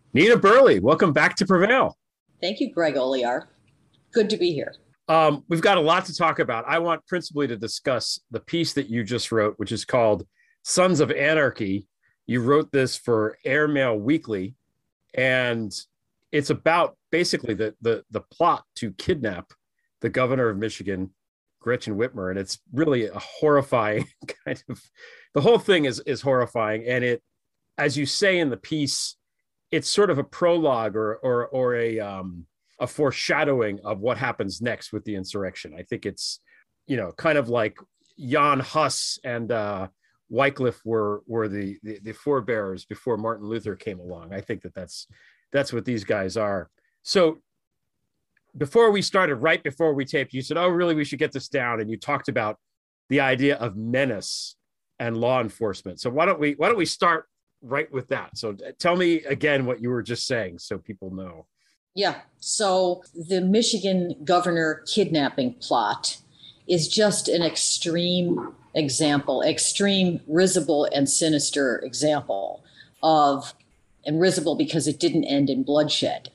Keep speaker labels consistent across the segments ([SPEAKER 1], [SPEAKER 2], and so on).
[SPEAKER 1] Nina Burley, welcome back to Prevail.
[SPEAKER 2] Thank you, Greg Oliar. Good to be here.
[SPEAKER 1] We've got a lot to talk about. I want principally to discuss the piece that you just wrote, which is called Sons of Anarchy. You wrote this for Airmail Weekly, and it's about basically the plot to kidnap the governor of Michigan, Gretchen Whitmer. And it's really a horrifying kind of the whole thing is horrifying. And it, as you say in the piece, it's sort of a prologue or a foreshadowing of what happens next with the insurrection. I think it's kind of like Jan Hus and Wycliffe were the forebearers before Martin Luther came along. I think that's what these guys are. So before we started, right before we taped, you said, "Oh, really? We should get this down." And you talked about the idea of menace and law enforcement. So why don't we start right with that? So tell me again what you were just saying, so people know.
[SPEAKER 2] Yeah. So the Michigan governor kidnapping plot is just an extreme example, extreme, risible, and sinister example of, and risible because it didn't end in bloodshed.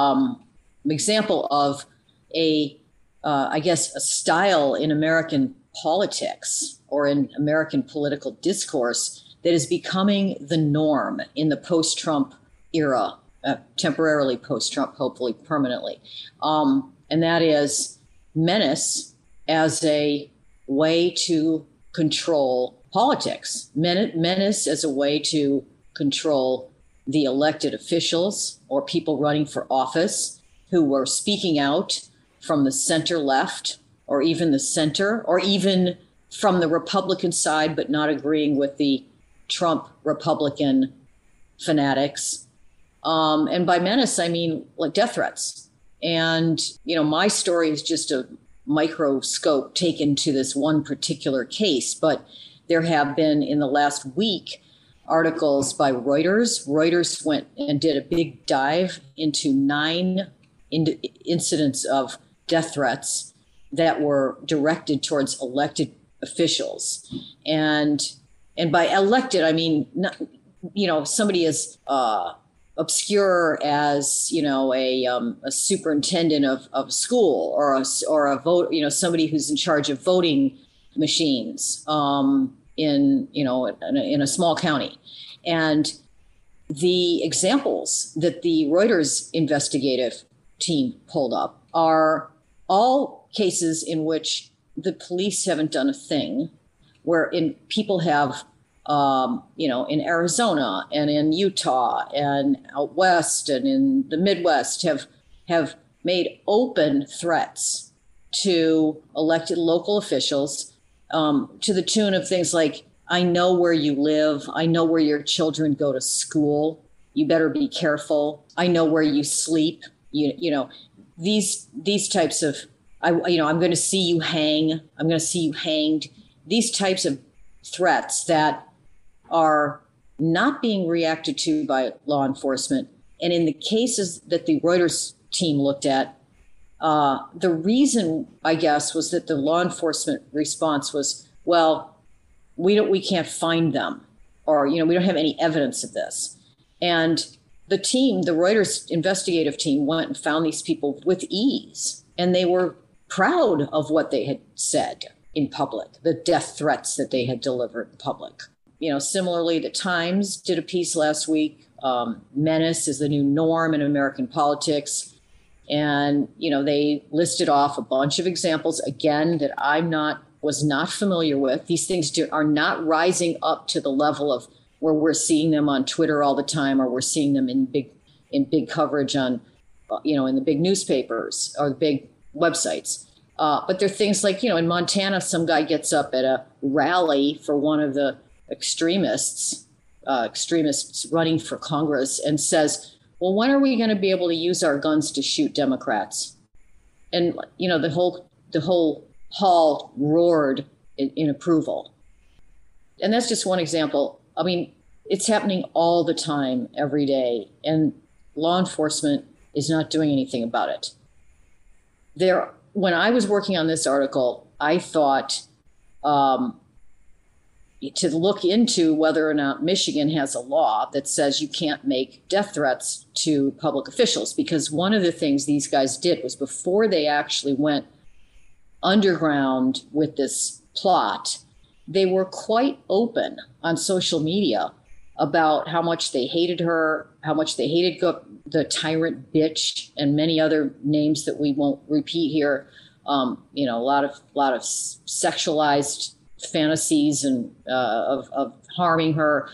[SPEAKER 2] Example of I guess, a style in American politics or in American political discourse that is becoming the norm in the post-Trump era, temporarily post-Trump, hopefully permanently. And that is menace as a way to control politics, menace as a way to control the elected officials or people running for office who were speaking out from the center left or even the center or even from the Republican side, but not agreeing with the Trump Republican fanatics. And by menace, I mean like death threats. And, my story is just a microscope taken to this one particular case, but there have been in the last week articles by Reuters. Reuters went and did a big dive into 9 incidents of death threats that were directed towards elected officials. And by elected, I mean, not, somebody as obscure as, a superintendent of school or a vote, somebody who's in charge of voting machines in a small county. And the examples that the Reuters investigative team pulled up are all cases in which the police haven't done a thing, where people have, in Arizona and in Utah and out west and in the Midwest have made open threats to elected local officials, to the tune of things like, "I know where you live. I know where your children go to school. You better be careful. I know where you sleep." These types of, I'm going to see you hang. I'm going to see you hanged. These types of threats that are not being reacted to by law enforcement. And in the cases that the Reuters team looked at, the reason, I guess, was that the law enforcement response was, well, we can't find them, or, we don't have any evidence of this. And the Reuters investigative team went and found these people with ease, and they were proud of what they had said in public, the death threats that they had delivered in public. Similarly, the Times did a piece last week, menace is the new norm in American politics. And, they listed off a bunch of examples, again, that was not familiar with. These things are not rising up to the level of where we're seeing them on Twitter all the time, or we're seeing them in big coverage on, in the big newspapers or the big websites. But there are things like, in Montana, some guy gets up at a rally for one of the extremists running for Congress and says, "Well, when are we going to be able to use our guns to shoot Democrats?" And, the whole hall roared in approval. And that's just one example. I mean, it's happening all the time, every day, and law enforcement is not doing anything about it. When I was working on this article, I thought, to look into whether or not Michigan has a law that says you can't make death threats to public officials. Because one of the things these guys did was, before they actually went underground with this plot, they were quite open on social media about how much they hated her, how much they hated the tyrant bitch, and many other names that we won't repeat here. A lot of sexualized fantasies and of harming her.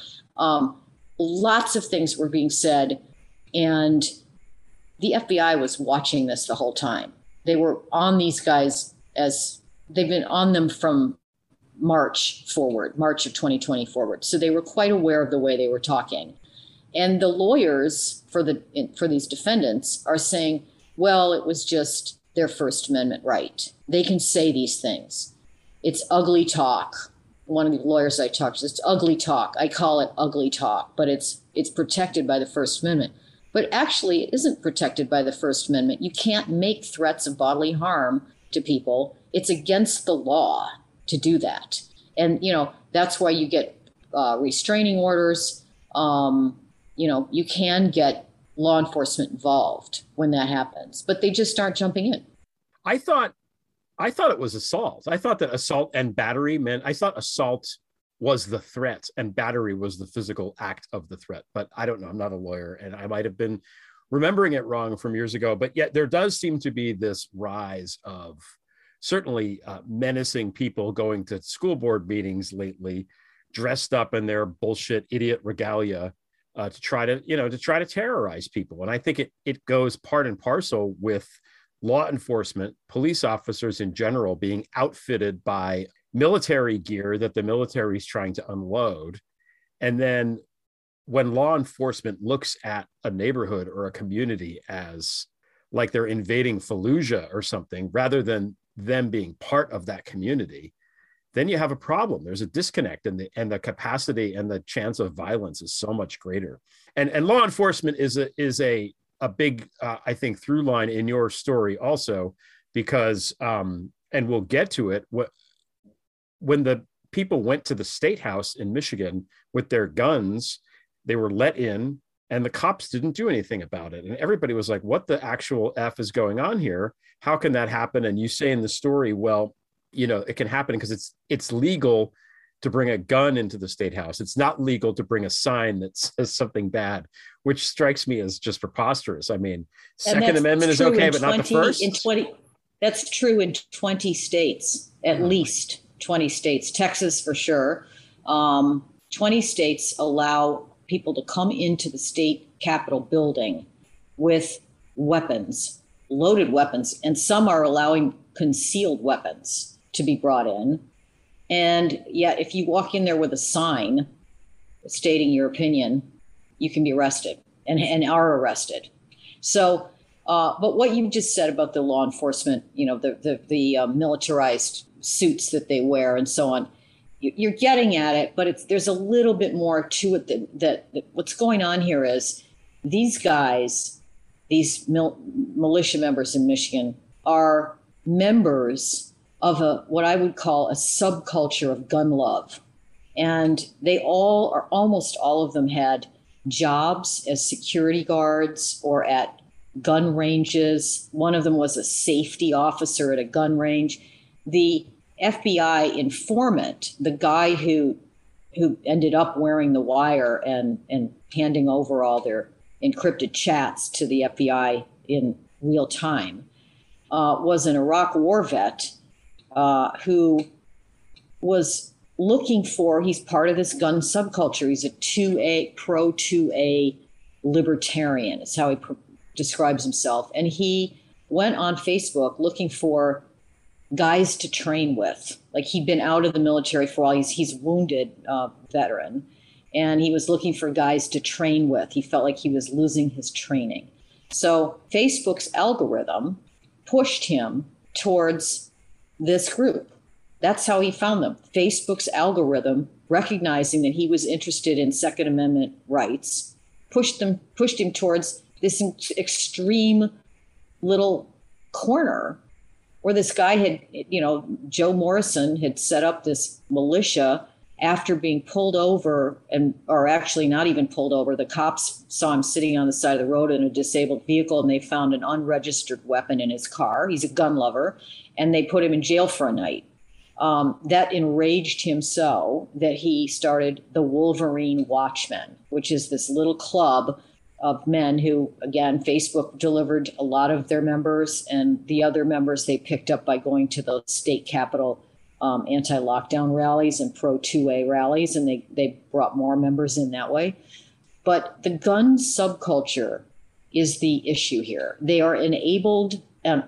[SPEAKER 2] Lots of things were being said, and the FBI was watching this the whole time. They were on these guys as they've been on them from March of 2020 forward. So they were quite aware of the way they were talking. And the lawyers for these defendants are saying, well, it was just their First Amendment right. They can say these things. It's ugly talk. One of the lawyers I talked to, it's ugly talk. I call it ugly talk, but it's protected by the First Amendment. But actually, it isn't protected by the First Amendment. You can't make threats of bodily harm to people. It's against the law to do that. And, that's why you get restraining orders. You can get law enforcement involved when that happens, but they just aren't jumping in.
[SPEAKER 1] I thought it was assault. I thought that assault and battery meant, I thought assault was the threat and battery was the physical act of the threat. But I don't know. I'm not a lawyer, and I might have been remembering it wrong from years ago. But yet there does seem to be this rise of certainly menacing people going to school board meetings lately, dressed up in their bullshit idiot regalia to try to terrorize people. And I think it goes part and parcel with law enforcement, police officers in general, being outfitted by military gear that the military is trying to unload. And then when law enforcement looks at a neighborhood or a community as like they're invading Fallujah or something, rather than them being part of that community, then you have a problem. There's a disconnect, and the capacity and the chance of violence is so much greater. And law enforcement is a big, I think, through line in your story also, because, and we'll get to it, when the people went to the State House in Michigan with their guns, they were let in, and the cops didn't do anything about it. And everybody was like, what the actual F is going on here? How can that happen? And you say in the story, well, it can happen because it's legal to bring a gun into the State House. It's not legal to bring a sign that says something bad, which strikes me as just preposterous. I mean, Second Amendment is okay, but not the First.
[SPEAKER 2] That's true in 20 states, at least 20 states, Texas for sure. 20 states allow people to come into the state Capitol building with weapons, loaded weapons, and some are allowing concealed weapons to be brought in. And yet, if you walk in there with a sign stating your opinion, you can be arrested and are arrested. So, but what you just said about the law enforcement, the militarized suits that they wear and so on, you're getting at it, but there's a little bit more to it that what's going on here is these guys, these militia members in Michigan, are members of what I would call a subculture of gun love. And almost all of them had jobs as security guards or at gun ranges. One of them was a safety officer at a gun range. The FBI informant, the guy who ended up wearing the wire and handing over all their encrypted chats to the FBI in real time, was an Iraq war vet who was looking for, he's part of this gun subculture. He's a pro 2A libertarian. It's how he describes himself. And he went on Facebook looking for guys to train with. Like, he'd been out of the military for a while. He's wounded veteran. And he was looking for guys to train with. He felt like he was losing his training. So Facebook's algorithm pushed him towards this group. That's how he found them. Facebook's algorithm, recognizing that he was interested in Second Amendment rights, pushed him towards this extreme little corner where this guy had, Joe Morrison had set up this militia after being pulled over, or actually not even pulled over, the cops saw him sitting on the side of the road in a disabled vehicle, and they found an unregistered weapon in his car. He's a gun lover, and they put him in jail for a night. That enraged him so that he started the Wolverine Watchmen, which is this little club of men who, again, Facebook delivered a lot of their members, and the other members they picked up by going to those state capitol anti-lockdown rallies and pro-2A rallies, and they brought more members in that way. But the gun subculture is the issue here. They are enabled and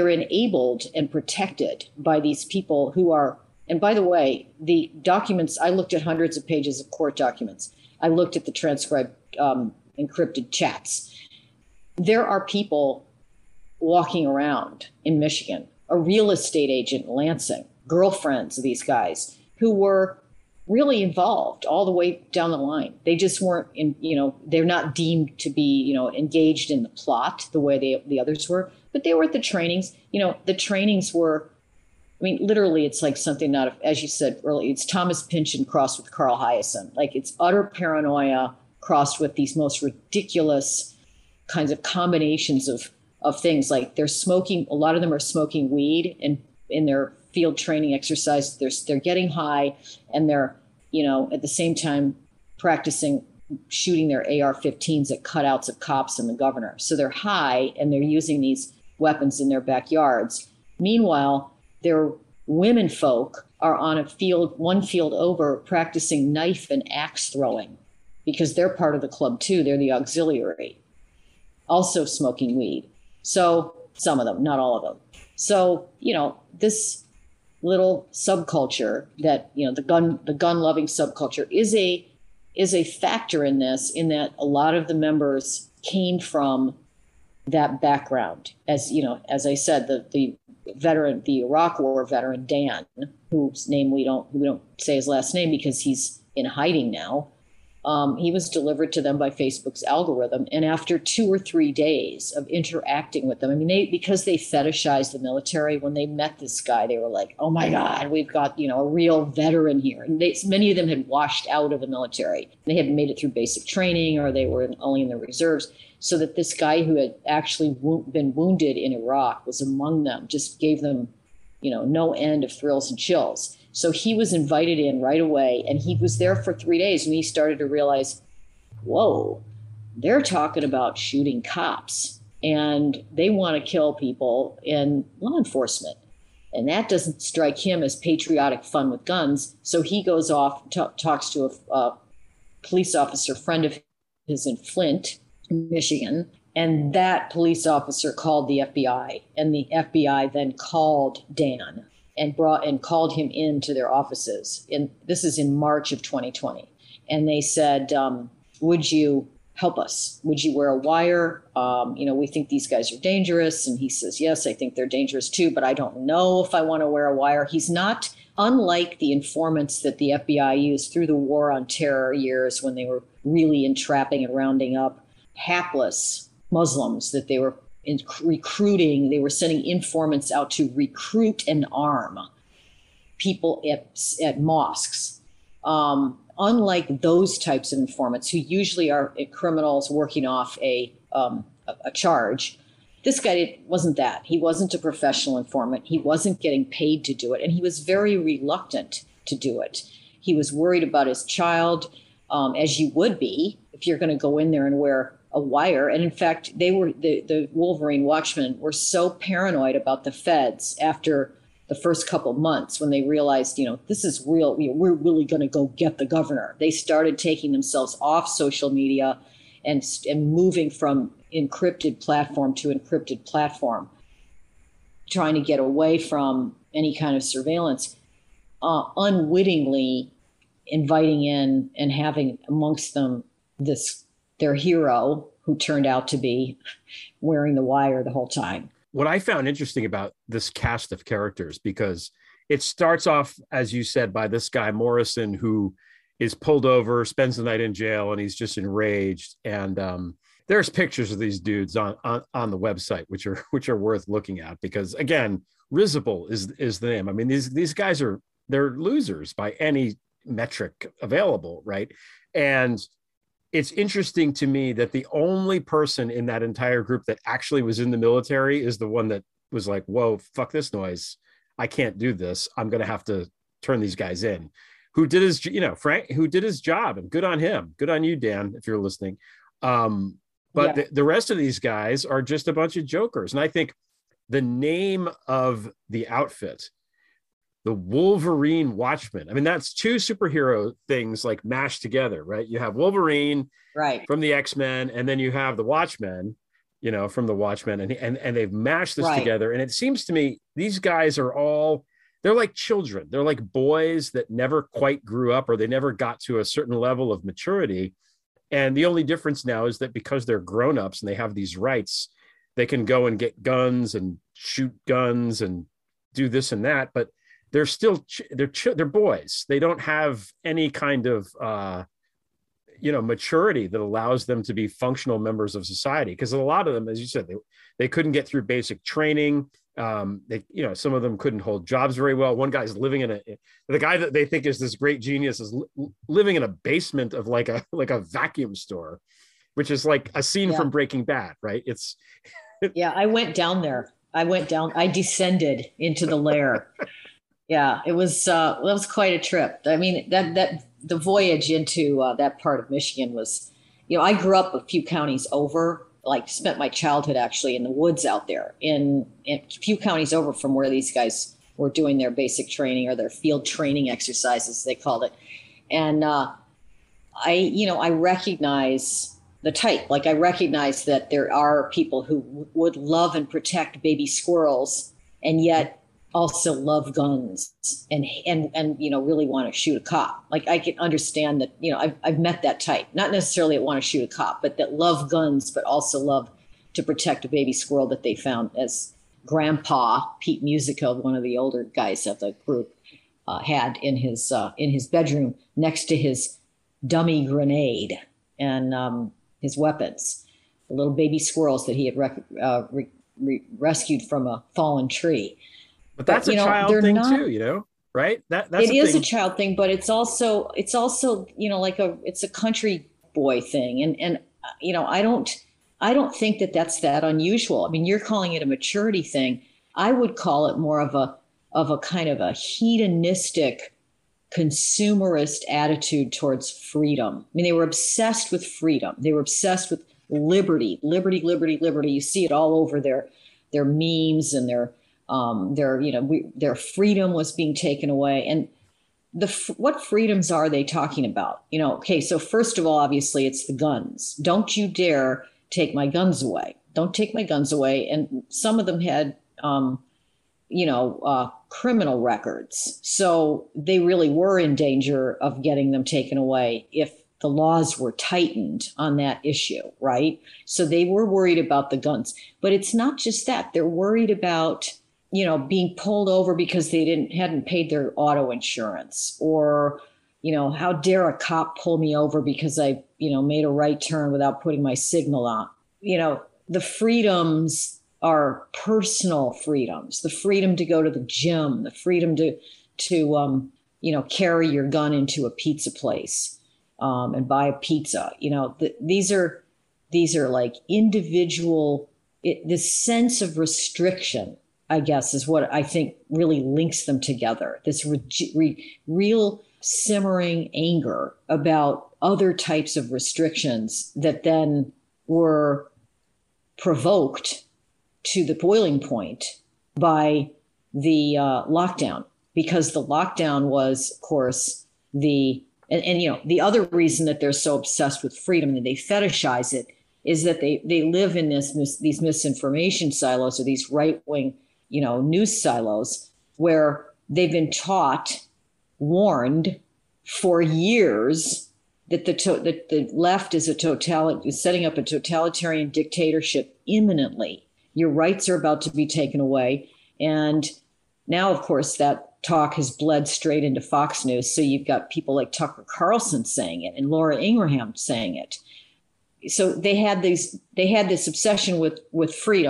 [SPEAKER 2] protected by these people who are, and by the way, the documents, I looked at hundreds of pages of court documents. I looked at the transcribed encrypted chats. There are people walking around in Michigan, a real estate agent in Lansing, girlfriends of these guys who were really involved all the way down the line. They just weren't they're not deemed to be, engaged in the plot the way the others were, but they were at the trainings. The trainings were, literally it's like something not, as you said earlier, it's Thomas Pynchon crossed with Carl Hiaasen. Like, it's utter paranoia crossed with these most ridiculous kinds of combinations of things. Like, they're smoking, a lot of them are smoking weed in their field training exercise. They're getting high, and they're, at the same time practicing shooting their AR-15s at cutouts of cops and the governor. So they're high and they're using these weapons in their backyards. Meanwhile, their women folk are on one field over, practicing knife and axe throwing, because they're part of the club too. They're the auxiliary, also smoking weed. So some of them, not all of them. So, this little subculture that, the gun loving subculture is a factor in this, in that a lot of the members came from that background. As I said, the veteran, the Iraq War veteran, Dan, whose name we don't say his last name because he's in hiding now. He was delivered to them by Facebook's algorithm. And after 2 or 3 days of interacting with them, because they fetishized the military, when they met this guy, they were like, oh my God, we've got, a real veteran here. And many of them had washed out of the military. They hadn't made it through basic training, or they were only in the reserves. So that this guy who had actually been wounded in Iraq was among them, just gave them, no end of thrills and chills. So he was invited in right away, and he was there for 3 days, and he started to realize, whoa, they're talking about shooting cops, and they want to kill people in law enforcement. And that doesn't strike him as patriotic fun with guns. So he goes off, talks to a police officer friend of his in Flint, Michigan, and that police officer called the FBI, and the FBI then called Dan and called him into their offices. And this is in March of 2020. And they said, would you help us? Would you wear a wire? We think these guys are dangerous. And he says, yes, I think they're dangerous too, but I don't know if I want to wear a wire. He's not, unlike the informants that the FBI used through the War on Terror years, when they were really entrapping and rounding up hapless Muslims that they were recruiting. They were sending informants out to recruit and arm people at mosques. Unlike those types of informants, who usually are criminals working off a charge, this guy wasn't that. He wasn't a professional informant. He wasn't getting paid to do it, and he was very reluctant to do it. He was worried about his child, as you would be if you're going to go in there and wear a wire. And in fact, the Wolverine Watchmen were so paranoid about the feds after the first couple of months, when they realized, this is real, we're really going to go get the governor. They started taking themselves off social media and moving from encrypted platform to encrypted platform, trying to get away from any kind of surveillance, unwittingly inviting in and having amongst them their hero, who turned out to be wearing the wire the whole time.
[SPEAKER 1] What I found interesting about this cast of characters, because it starts off, as you said, by this guy Morrison, who is pulled over, spends the night in jail, and he's just enraged. And there's pictures of these dudes on the website, which are worth looking at, because again, Risible is the name. These guys they're losers by any metric available, right? And it's interesting to me that the only person in that entire group that actually was in the military is the one that was like, whoa, fuck this noise. I can't do this. I'm going to have to turn these guys in. Who did his, Frank, who did his job, and good on him. Good on you, Dan, if you're listening. But the rest of these guys are just a bunch of jokers. And I think the name of the outfit, the Wolverine Watchman, I mean, that's two superhero things like mashed together, right? You have Wolverine from the X-Men, and then you have the Watchmen, from the Watchmen, and they've mashed this together. And it seems to me these guys are all, they're like children. They're like boys that never quite grew up, or they never got to a certain level of maturity. And the only difference now is that because they're grown-ups and they have these rights, they can go and get guns and shoot guns and do this and that, but they're still, they're boys. They don't have any kind of, maturity that allows them to be functional members of society. Because a lot of them, as you said, they couldn't get through basic training. Some of them couldn't hold jobs very well. One guy's living in the guy that they think is this great genius is living in a basement of like a vacuum store, which is like a scene from Breaking Bad, right?
[SPEAKER 2] I went down there. I descended into the lair. Yeah, it was quite a trip. I mean, that the voyage into that part of Michigan was, I grew up a few counties over, like spent my childhood actually in the woods out there in a few counties over from where these guys were doing their basic training or their field training exercises, they called it. And I recognize the type. Like I recognize that there are people who would love and protect baby squirrels and yet also love guns and really want to shoot a cop. Like I can understand that, I've met that type, not necessarily that want to shoot a cop, but that love guns, but also love to protect a baby squirrel that they found, as Grandpa Pete Musico, one of the older guys of the group, had in his bedroom next to his dummy grenade and his weapons, the little baby squirrels that he had rescued from a fallen tree.
[SPEAKER 1] But that's a child thing too, right? That's
[SPEAKER 2] it is a child thing, but it's also it's a country boy thing, and I don't think that that's that unusual. I mean, you're calling it a maturity thing. I would call it more of a kind of a hedonistic, consumerist attitude towards freedom. I mean, they were obsessed with freedom. They were obsessed with liberty, liberty, liberty, liberty. You see it all over their memes and their freedom was being taken away. And what freedoms are they talking about? Okay, so first of all, obviously it's the guns. Don't you dare take my guns away. Don't take my guns away. And some of them had, criminal records. So they really were in danger of getting them taken away if the laws were tightened on that issue, right? So they were worried about the guns. But it's not just that. They're worried about being pulled over because they hadn't paid their auto insurance, or, how dare a cop pull me over because I, made a right turn without putting my signal on. The freedoms are personal freedoms, the freedom to go to the gym, the freedom to carry your gun into a pizza place and buy a pizza. These are like individual, this sense of restriction, I guess, is what I think really links them together. This real simmering anger about other types of restrictions that then were provoked to the boiling point by the lockdown, because the lockdown was, of course, the other reason that they're so obsessed with freedom and they fetishize it is that they live in these misinformation silos, or these right-wing news silos, where they've been warned for years that the left is setting up a totalitarian dictatorship imminently. Your rights are about to be taken away. And now, of course, that talk has bled straight into Fox News. So you've got people like Tucker Carlson saying it and Laura Ingraham saying it. So they had this obsession with freedom,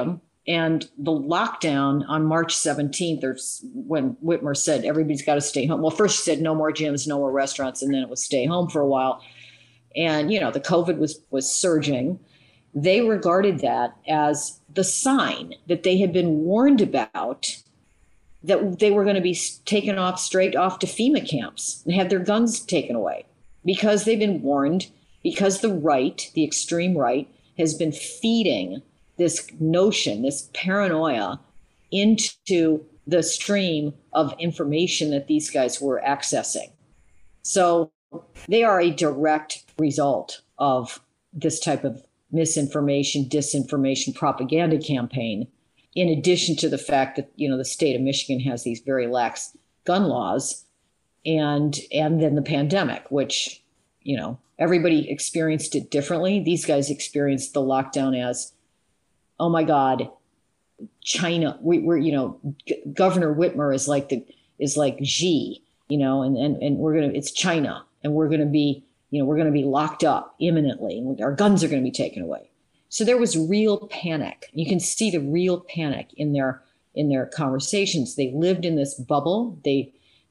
[SPEAKER 2] And the lockdown on March 17th, when Whitmer said everybody's got to stay home. Well, first she said no more gyms, no more restaurants, and then it was stay home for a while. And the COVID was surging. They regarded that as the sign that they had been warned about, that they were going to be taken off straight off to FEMA camps and have their guns taken away, because they've been warned, because the extreme right, has been feeding this notion, this paranoia into the stream of information that these guys were accessing. So they are a direct result of this type of misinformation, disinformation, propaganda campaign, in addition to the fact that, the state of Michigan has these very lax gun laws, and then the pandemic, which, everybody experienced it differently. These guys experienced the lockdown as, oh my God, China. Governor Whitmer is like Xi, and it's China, and we're gonna be locked up imminently, and our guns are gonna be taken away. So there was real panic. You can see the real panic in their conversations. They lived in this bubble. They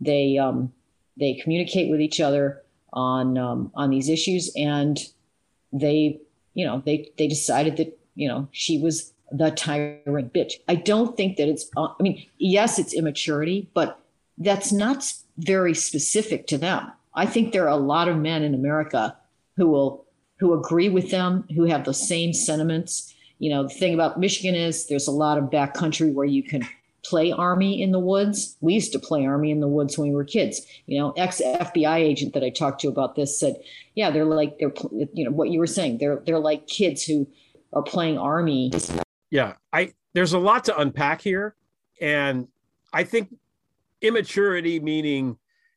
[SPEAKER 2] communicate with each other on these issues, and they decided that she was the tyrant bitch. I don't think that yes, it's immaturity, but that's not very specific to them. I think there are a lot of men in America who agree with them, who have the same sentiments. The thing about Michigan is there's a lot of backcountry where you can play Army in the woods. We used to play Army in the woods when we were kids. Ex-FBI agent that I talked to about this said, yeah, they're what you were saying. They're like kids who are playing Army.
[SPEAKER 1] Yeah, there's a lot to unpack here, and I think immaturity meaning,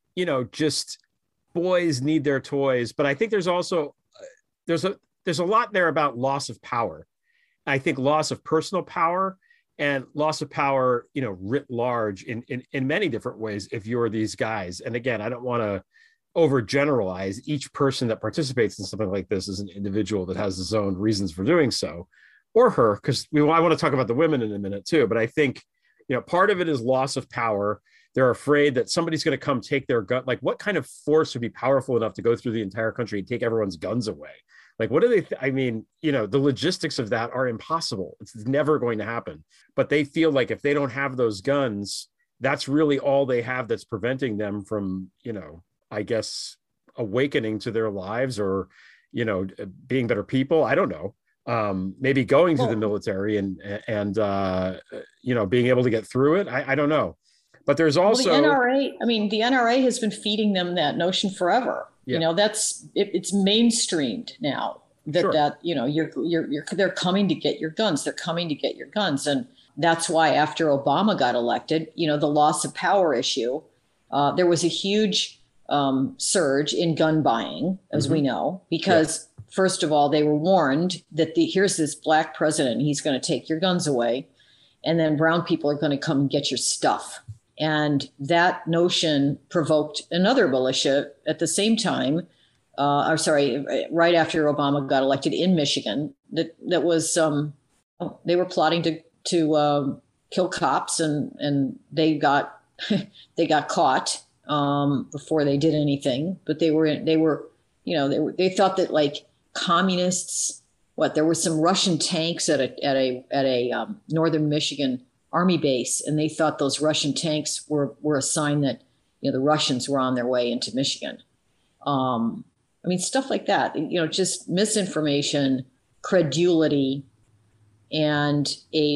[SPEAKER 1] just boys need their toys, but I think there's also there's a lot there about loss of power. I think loss of personal power and loss of power, writ large in many different ways if you're these guys. And again, I don't want to overgeneralize. Each person that participates in something like this is an individual that has his own reasons for doing so, or her, because I want to talk about the women in a minute too. But I think, part of it is loss of power. They're afraid that somebody's going to come take their gun. Like, what kind of force would be powerful enough to go through the entire country and take everyone's guns away? Like, what do they, the logistics of that are impossible. It's never going to happen. But they feel like if they don't have those guns, that's really all they have that's preventing them from, I guess, awakening to their lives or, being better people. I don't know. Maybe going to the military and being able to get through it. I don't know. But there's also
[SPEAKER 2] the NRA has been feeding them that notion forever. Yeah. It's mainstreamed now that, sure, that, they're coming to get your guns. They're coming to get your guns. And that's why after Obama got elected, the loss of power issue, there was a huge surge in gun buying, as we know, because first of all, they were warned that here's this black president, he's going to take your guns away, and then brown people are going to come and get your stuff. And that notion provoked another militia at the same time, right after Obama got elected in Michigan, that was they were plotting to kill cops, and they got they got caught before they did anything. But they thought that, like, communists. There were some Russian tanks at a northern Michigan Army base, and they thought those Russian tanks were a sign that the Russians were on their way into Michigan. Stuff like that. Just misinformation, credulity, and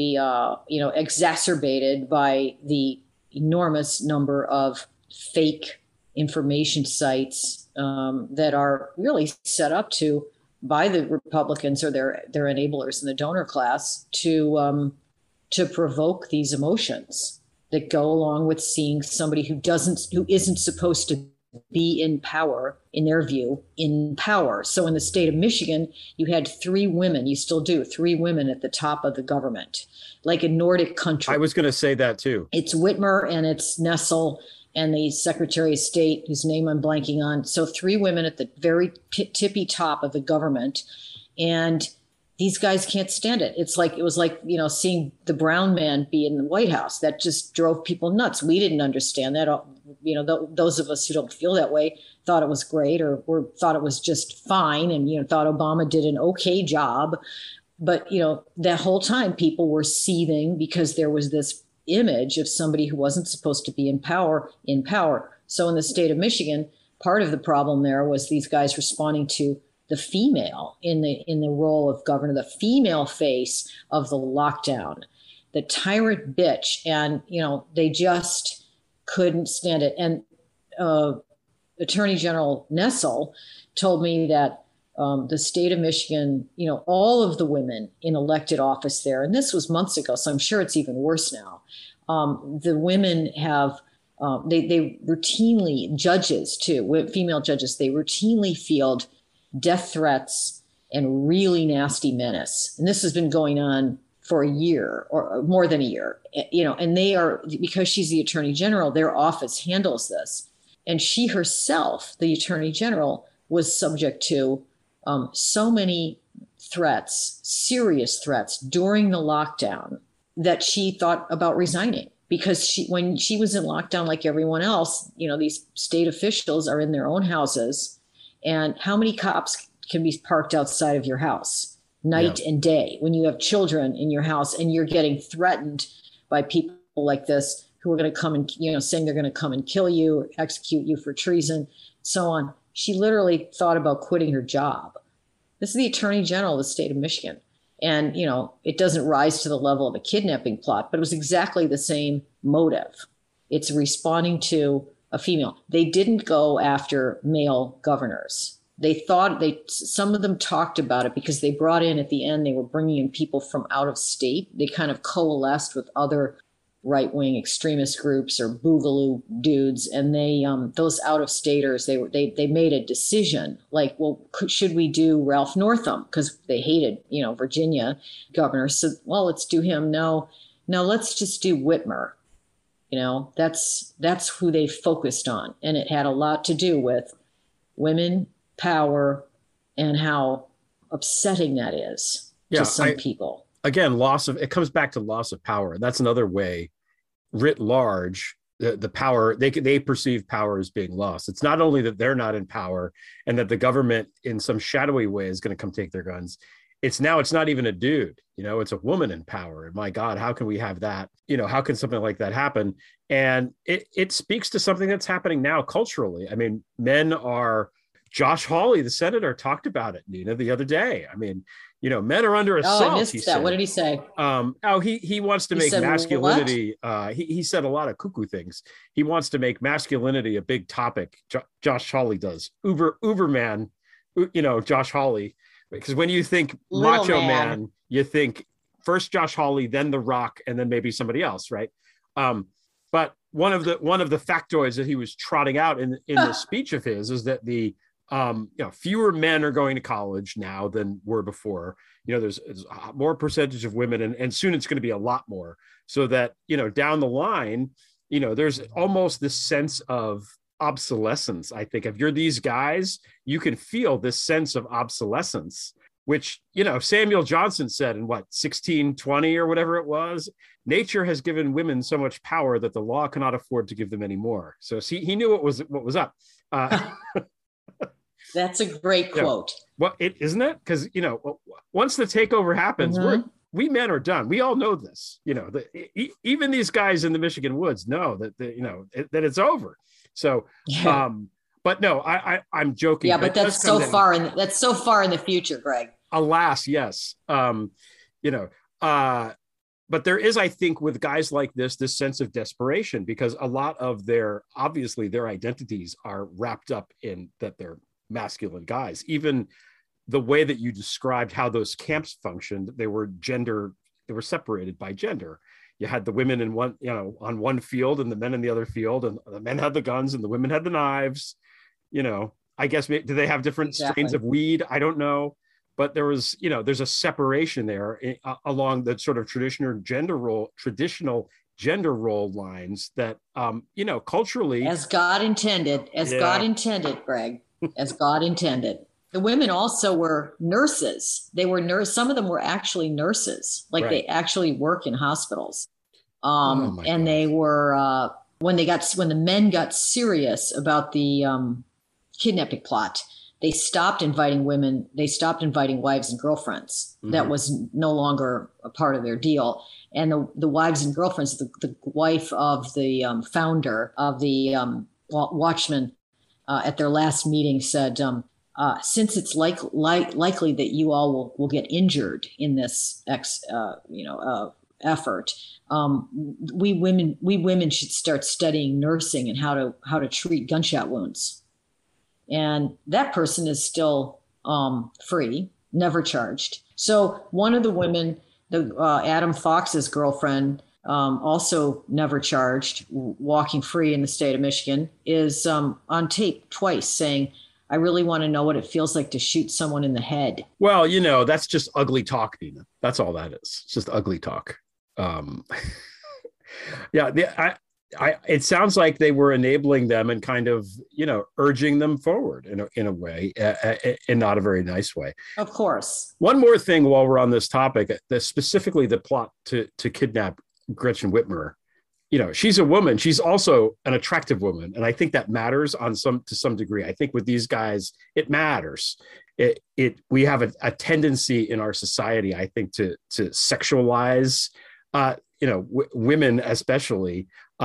[SPEAKER 2] exacerbated by the enormous number of fake information sites that are really set up by the Republicans or their enablers in the donor class to provoke these emotions that go along with seeing somebody who isn't supposed to be in power, in their view, in power. So in the state of Michigan, you had 3 women, you still do, 3 women at the top of the government, like a Nordic country.
[SPEAKER 1] I was going to say that too.
[SPEAKER 2] It's Whitmer and it's Nessel and the Secretary of State, whose name I'm blanking on. So 3 women at the very tippy top of the government. And these guys can't stand it. It was like, seeing the brown man be in the White House. That just drove people nuts. We didn't understand that. Those of us who don't feel that way thought it was great, or thought it was just fine, and, thought Obama did an okay job. But, that whole time people were seething because there was this image of somebody who wasn't supposed to be in power. So in the state of Michigan, part of the problem there was these guys responding to the female in the role of governor, the female face of the lockdown, the tyrant bitch. And, they just couldn't stand it. And Attorney General Nessel told me that the state of Michigan, all of the women in elected office there, and this was months ago, so I'm sure it's even worse now. The women have, they routinely, judges too, female judges, they routinely field death threats and really nasty menace. And this has been going on for a year or more than a year, and they are, because she's the Attorney General, their office handles this. And she herself, the Attorney General, was subject to so many threats, serious threats during the lockdown, that she thought about resigning, because when she was in lockdown, like everyone else, these state officials are in their own houses. And how many cops can be parked outside of your house night and day when you have children in your house and you're getting threatened by people like this who are going to come and, saying they're going to come and kill you or execute you for treason, so on. She literally thought about quitting her job. This is the Attorney General of the state of Michigan. And, it doesn't rise to the level of a kidnapping plot, but it was exactly the same motive. It's responding to a female. They didn't go after male governors. They thought some of them talked about it because they brought in, at the end, they were bringing in people from out of state. They kind of coalesced with other right-wing extremist groups or boogaloo dudes. And they, those out-of-staters, they made a decision like, well, should we do Ralph Northam? Because they hated, Virginia governor. So, well, let's do him. No, let's just do Whitmer. That's who they focused on. And it had a lot to do with women, power, and how upsetting that is to some people.
[SPEAKER 1] Again, it comes back to loss of power. That's another way, writ large, the power, they perceive power as being lost. It's not only that they're not in power and that the government in some shadowy way is going to come take their guns. It's not even a dude, it's a woman in power. And my God, how can we have that? How can something like that happen? And it speaks to something that's happening now culturally. I mean, Josh Hawley, the senator, talked about it, Nina, the other day. I mean, men are under assault.
[SPEAKER 2] Oh, I missed that. Said. What did he say?
[SPEAKER 1] He wants to make masculinity. He said a lot of cuckoo things. He wants to make masculinity a big topic. Josh Hawley does. Uberman, Josh Hawley. Because when you think Macho Man, you think first Josh Hawley, then The Rock, and then maybe somebody else, right? But one of the factoids that he was trotting out in this speech of his is that the fewer men are going to college now than were before. There's a more percentage of women, and soon it's going to be a lot more. So that down the line, there's almost this sense of obsolescence. I think if you're these guys, you can feel this sense of obsolescence, which Samuel Johnson said in 1620 or whatever it was. Nature has given women so much power that the law cannot afford to give them any more. So he knew what was up.
[SPEAKER 2] That's a great quote.
[SPEAKER 1] Isn't it? Because once the takeover happens, we men are done. We all know this. Even these guys in the Michigan woods know that that it's over. So, but no, I'm joking.
[SPEAKER 2] Yeah, but that's so far in the future, Greg.
[SPEAKER 1] Alas, yes. But there is, I think, with guys like this sense of desperation, because a lot of their identities are wrapped up in that they're masculine guys. Even the way that you described how those camps functioned, they were separated by gender. You had the women in one, on one field and the men in the other field, and the men had the guns and the women had the knives. I guess, do they have different strains of weed? I don't know. But there was, there's a separation there along the sort of traditional gender role lines that, culturally.
[SPEAKER 2] As God intended, Greg, as God intended. The women also were nurses. They were Some of them were actually nurses, like
[SPEAKER 1] Right.
[SPEAKER 2] they actually work in hospitals.
[SPEAKER 1] Oh my
[SPEAKER 2] And
[SPEAKER 1] God.
[SPEAKER 2] they were when the men got serious about the kidnapping plot, they stopped inviting women. They stopped inviting wives and girlfriends. That
[SPEAKER 1] Mhm.
[SPEAKER 2] was no longer a part of their deal. And the wives and girlfriends, the wife of the founder of the Watchmen at their last meeting said, since it's likely that you all will get injured in this effort, we women should start studying nursing and how to treat gunshot wounds. And that person is still free, never charged. So one of the women, the Adam Fox's girlfriend, also never charged, walking free in the state of Michigan, is on tape twice saying, "I really want to know what it feels like to shoot someone in the head."
[SPEAKER 1] Well, that's just ugly talk, Nina. That's all that is. It's just ugly talk. Um, yeah, it sounds like they were enabling them and kind of, urging them forward in a way, in not a very nice way.
[SPEAKER 2] Of course.
[SPEAKER 1] One more thing while we're on this topic, specifically the plot to kidnap Gretchen Whitmer. She's a woman. She's also an attractive woman, and I think that matters to some degree. I think with these guys, it matters. We have a tendency in our society, I think, to sexualize, women especially.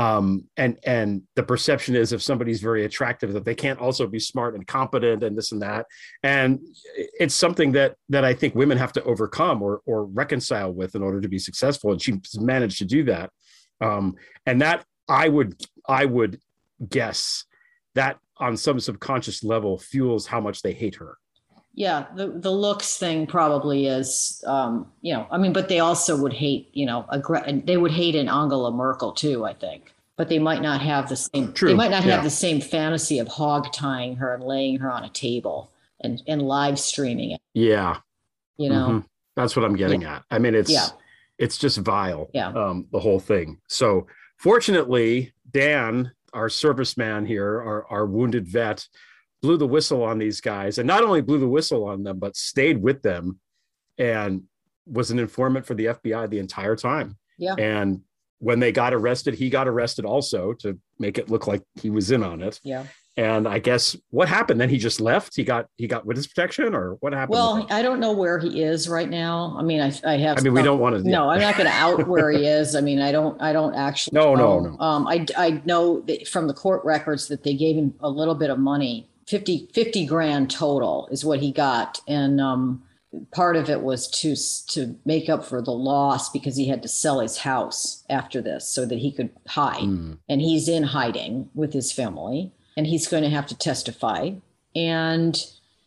[SPEAKER 1] And the perception is if somebody's very attractive, that they can't also be smart and competent and this and that. And it's something that I think women have to overcome or reconcile with in order to be successful. And she's managed to do that. And that I would guess that on some subconscious level fuels how much they hate her.
[SPEAKER 2] Yeah, the looks thing probably is, but they also would hate, they would hate an Angela Merkel too, I think. But they might not have the same.
[SPEAKER 1] True.
[SPEAKER 2] They might not have
[SPEAKER 1] Yeah.
[SPEAKER 2] the same fantasy of hog tying her and laying her on a table and live streaming it.
[SPEAKER 1] Yeah.
[SPEAKER 2] Mm-hmm.
[SPEAKER 1] That's what I'm getting at. I mean, it's just vile.
[SPEAKER 2] Yeah.
[SPEAKER 1] The whole thing. So fortunately, Dan, our serviceman here, our wounded vet, blew the whistle on these guys, and not only blew the whistle on them, but stayed with them and was an informant for the FBI the entire time.
[SPEAKER 2] Yeah.
[SPEAKER 1] And when they got arrested, he got arrested also to make it look like he was in on it.
[SPEAKER 2] Yeah.
[SPEAKER 1] And I guess what happened then? He just left. He got witness protection, or what happened?
[SPEAKER 2] Well, I don't know where he is right now. I mean,
[SPEAKER 1] we don't want to.
[SPEAKER 2] No, I'm not going to out where he is. I mean, I don't actually.
[SPEAKER 1] No.
[SPEAKER 2] I know that from the court records that they gave him a little bit of money. 50 grand total is what he got. And part of it was to make up for the loss because he had to sell his house after this so that he could hide. And he's in hiding with his family, and he's going to have to testify. And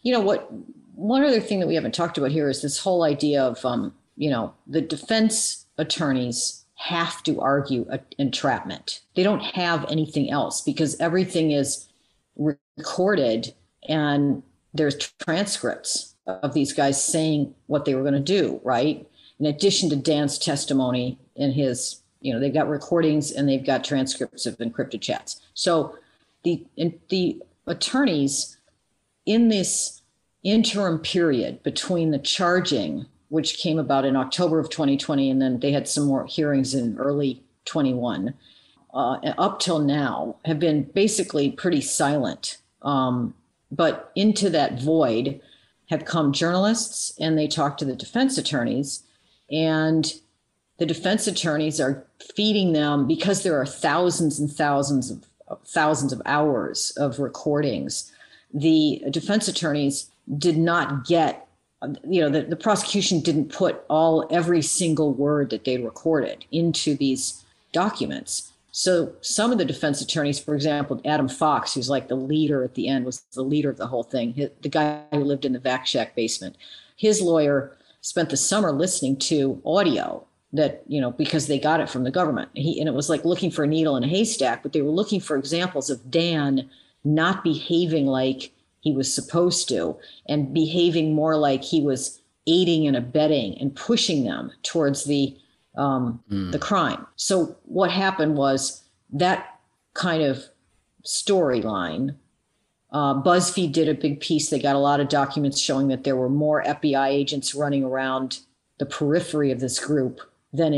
[SPEAKER 2] one other thing that we haven't talked about here is this whole idea of, the defense attorneys have to argue entrapment. They don't have anything else because everything is recorded, and there's transcripts of these guys saying what they were going to do, right? In addition to Dan's testimony and his, they've got recordings and they've got transcripts of encrypted chats. So the attorneys in this interim period between the charging, which came about in October of 2020, and then they had some more hearings in early 21, up till now, have been basically pretty silent. But into that void have come journalists, and they talk to the defense attorneys, and the defense attorneys are feeding them, because there are thousands and thousands of hours of recordings. The defense attorneys did not get, the prosecution didn't put every single word that they recorded into these documents. So some of the defense attorneys, for example, Adam Fox, who's like the leader at the end, was the leader of the whole thing, the guy who lived in the vac shack basement. His lawyer spent the summer listening to audio that, because they got it from the government. And it was like looking for a needle in a haystack, but they were looking for examples of Dan not behaving like he was supposed to and behaving more like he was aiding and abetting and pushing them towards the crime. So what happened was that kind of storyline BuzzFeed did a big piece. They got a lot of documents showing that there were more FBI agents running around the periphery of this group than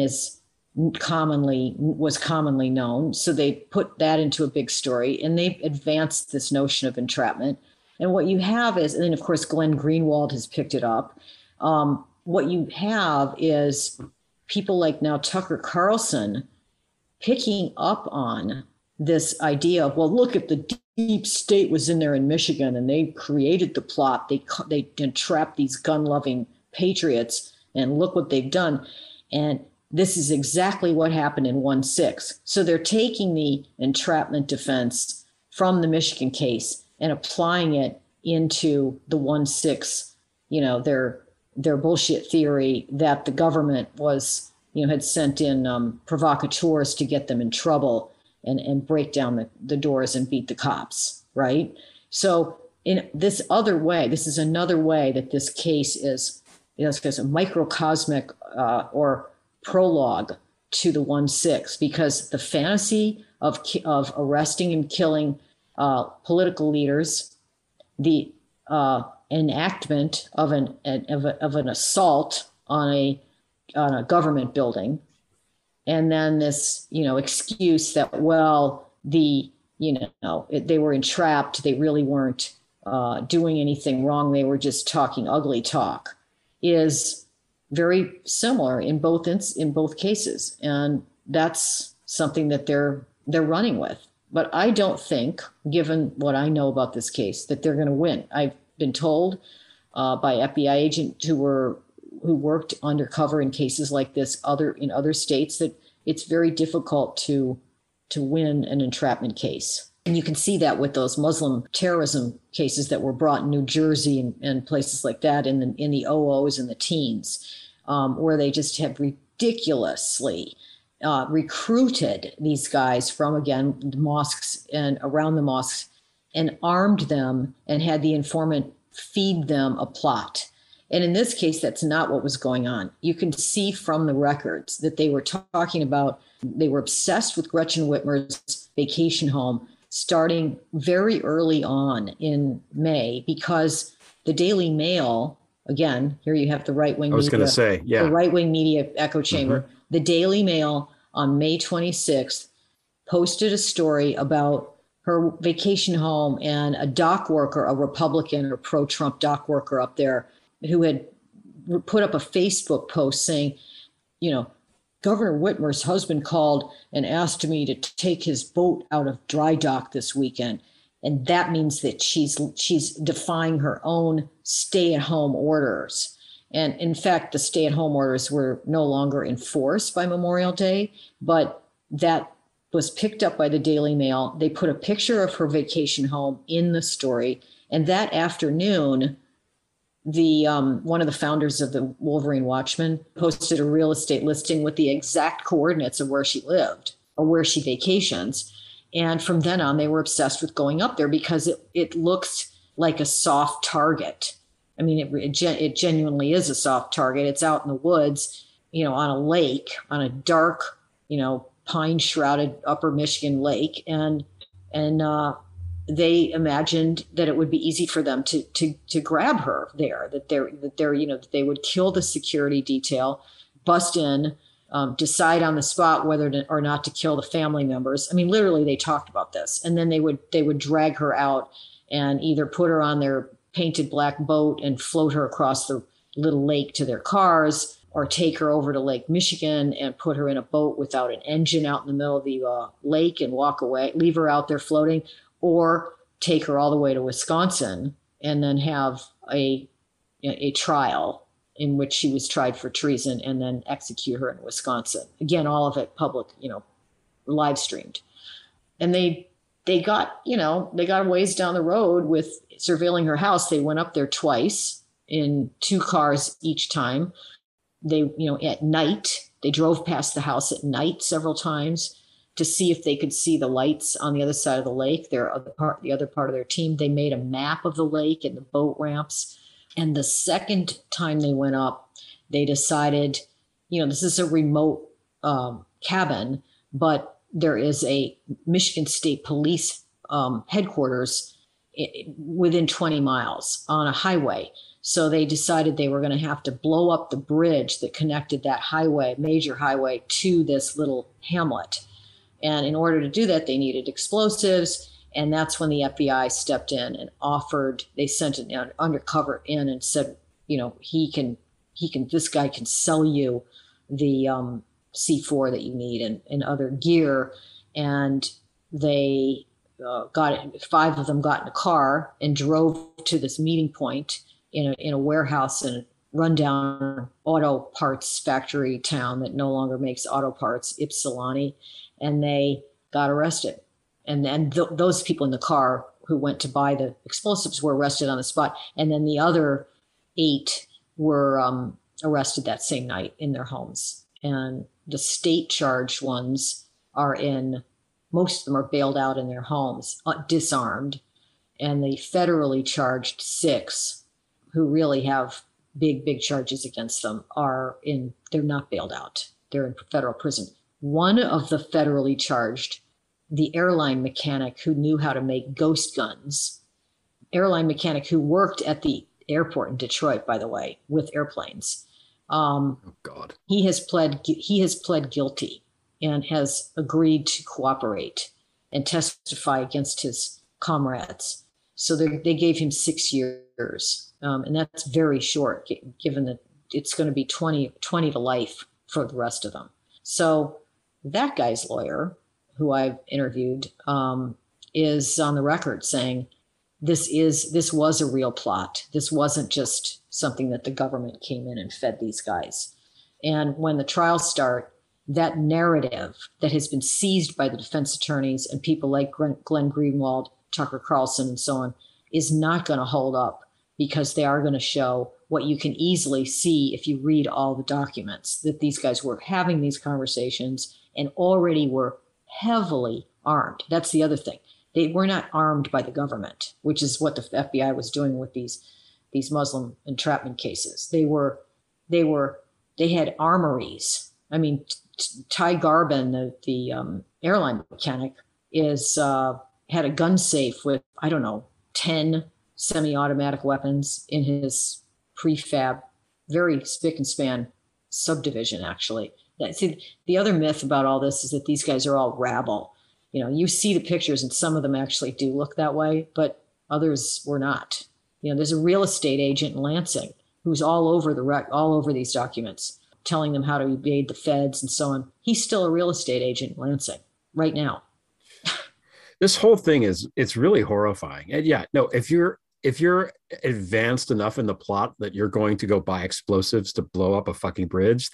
[SPEAKER 2] was commonly known. So they put that into a big story, and they advanced this notion of entrapment. And what you have is, and then of course Glenn Greenwald has picked it up. What you have is people like now Tucker Carlson picking up on this idea of, well, look, if the deep state was in there in Michigan and they created the plot, they entrapped these gun-loving patriots, and look what they've done. And this is exactly what happened in 1-6. So they're taking the entrapment defense from the Michigan case and applying it into the 1-6, their bullshit theory that the government was, had sent in provocateurs to get them in trouble and break down the doors and beat the cops, right? So in this other way, this is another way that this case is, it's a microcosmic or prologue to the 1-6, because the fantasy of arresting and killing political leaders, the enactment of an assault on a government building, and then this excuse that, well, they were entrapped, they really weren't doing anything wrong, they were just talking ugly talk, is very similar in both cases, and that's something that they're running with. But I don't think, given what I know about this case, that they're going to win. I've been told by FBI agents who worked undercover in cases like this in other states that it's very difficult to win an entrapment case. And you can see that with those Muslim terrorism cases that were brought in New Jersey and places like that in the OOs and the teens, where they just have ridiculously recruited these guys from, again, the mosques and around the mosques, and armed them and had the informant feed them a plot. And in this case, that's not what was going on. You can see from the records that they were talking about, they were obsessed with Gretchen Whitmer's vacation home starting very early on in May, because the Daily Mail, again, here you have the right-wing media. The right-wing media echo chamber. Mm-hmm. The Daily Mail on May 26th posted a story about her vacation home and a dock worker, a Republican or pro-Trump dock worker up there, who had put up a Facebook post saying, Governor Whitmer's husband called and asked me to take his boat out of dry dock this weekend. And that means that she's defying her own stay-at-home orders. And in fact, the stay-at-home orders were no longer enforced by Memorial Day, but that was picked up by the Daily Mail. They put a picture of her vacation home in the story. And that afternoon, one of the founders of the Wolverine Watchman posted a real estate listing with the exact coordinates of where she lived or where she vacations. And from then on, they were obsessed with going up there because it looks like a soft target. I mean, it genuinely is a soft target. It's out in the woods, on a lake, on a dark, pine-shrouded upper Michigan lake. And they imagined that it would be easy for them to grab her there, that they would kill the security detail, bust in, decide on the spot whether or not to kill the family members. I mean, literally, they talked about this, and then they would drag her out and either put her on their painted black boat and float her across the little lake to their cars, or take her over to Lake Michigan and put her in a boat without an engine out in the middle of the lake and walk away, leave her out there floating, or take her all the way to Wisconsin and then have a trial in which she was tried for treason and then execute her in Wisconsin. Again, all of it public, live streamed. And they got a ways down the road with surveilling her house. They went up there twice in 2 cars each time. They, at night, they drove past the house at night several times to see if they could see the lights on the other side of the lake. The other part of their team, they made a map of the lake and the boat ramps. And the second time they went up, they decided, this is a remote cabin, but there is a Michigan State Police headquarters within 20 miles on a highway. So they decided they were going to have to blow up the bridge that connected that highway, major highway, to this little hamlet. And in order to do that, they needed explosives. And that's when the FBI stepped in and offered, they sent an undercover in and said, this guy can sell you the C4 that you need and other gear. And they got it. 5 of them got in a car and drove to this meeting point in a warehouse in a rundown auto parts factory town that no longer makes auto parts, Ypsilanti, and they got arrested. And then those people in the car who went to buy the explosives were arrested on the spot. And then the other 8 were arrested that same night in their homes. And the state charged ones most of them are bailed out in their homes, disarmed. And the federally charged 6 who really have big charges against them they're not bailed out. They're in federal prison. One of the federally charged, the airline mechanic who knew how to make ghost guns, airline mechanic who worked at the airport in Detroit, by the way, with airplanes.
[SPEAKER 1] Oh God.
[SPEAKER 2] He has pled guilty and has agreed to cooperate and testify against his comrades. So they gave him 6 years. And that's very short, given that it's going to be 20 to life for the rest of them. So that guy's lawyer, who I've interviewed, is on the record saying this was a real plot. This wasn't just something that the government came in and fed these guys. And when the trials start, that narrative that has been seized by the defense attorneys and people like Glenn Greenwald, Tucker Carlson, and so on, is not going to hold up, because they are going to show what you can easily see if you read all the documents, that these guys were having these conversations and already were heavily armed. That's the other thing. They were not armed by the government, which is what the FBI was doing with these Muslim entrapment cases. They had armories. I mean, Ty Garbin, the airline mechanic, had a gun safe with, 10 semi-automatic weapons in his prefab, very spick and span subdivision, actually. See, the other myth about all this is that these guys are all rabble. You see the pictures and some of them actually do look that way, but others were not. There's a real estate agent in Lansing who's all over these documents, telling them how to evade the feds and so on. He's still a real estate agent in Lansing right now.
[SPEAKER 1] This whole thing it's really horrifying. And yeah, no, if you're advanced enough in the plot that you're going to go buy explosives to blow up a fucking bridge,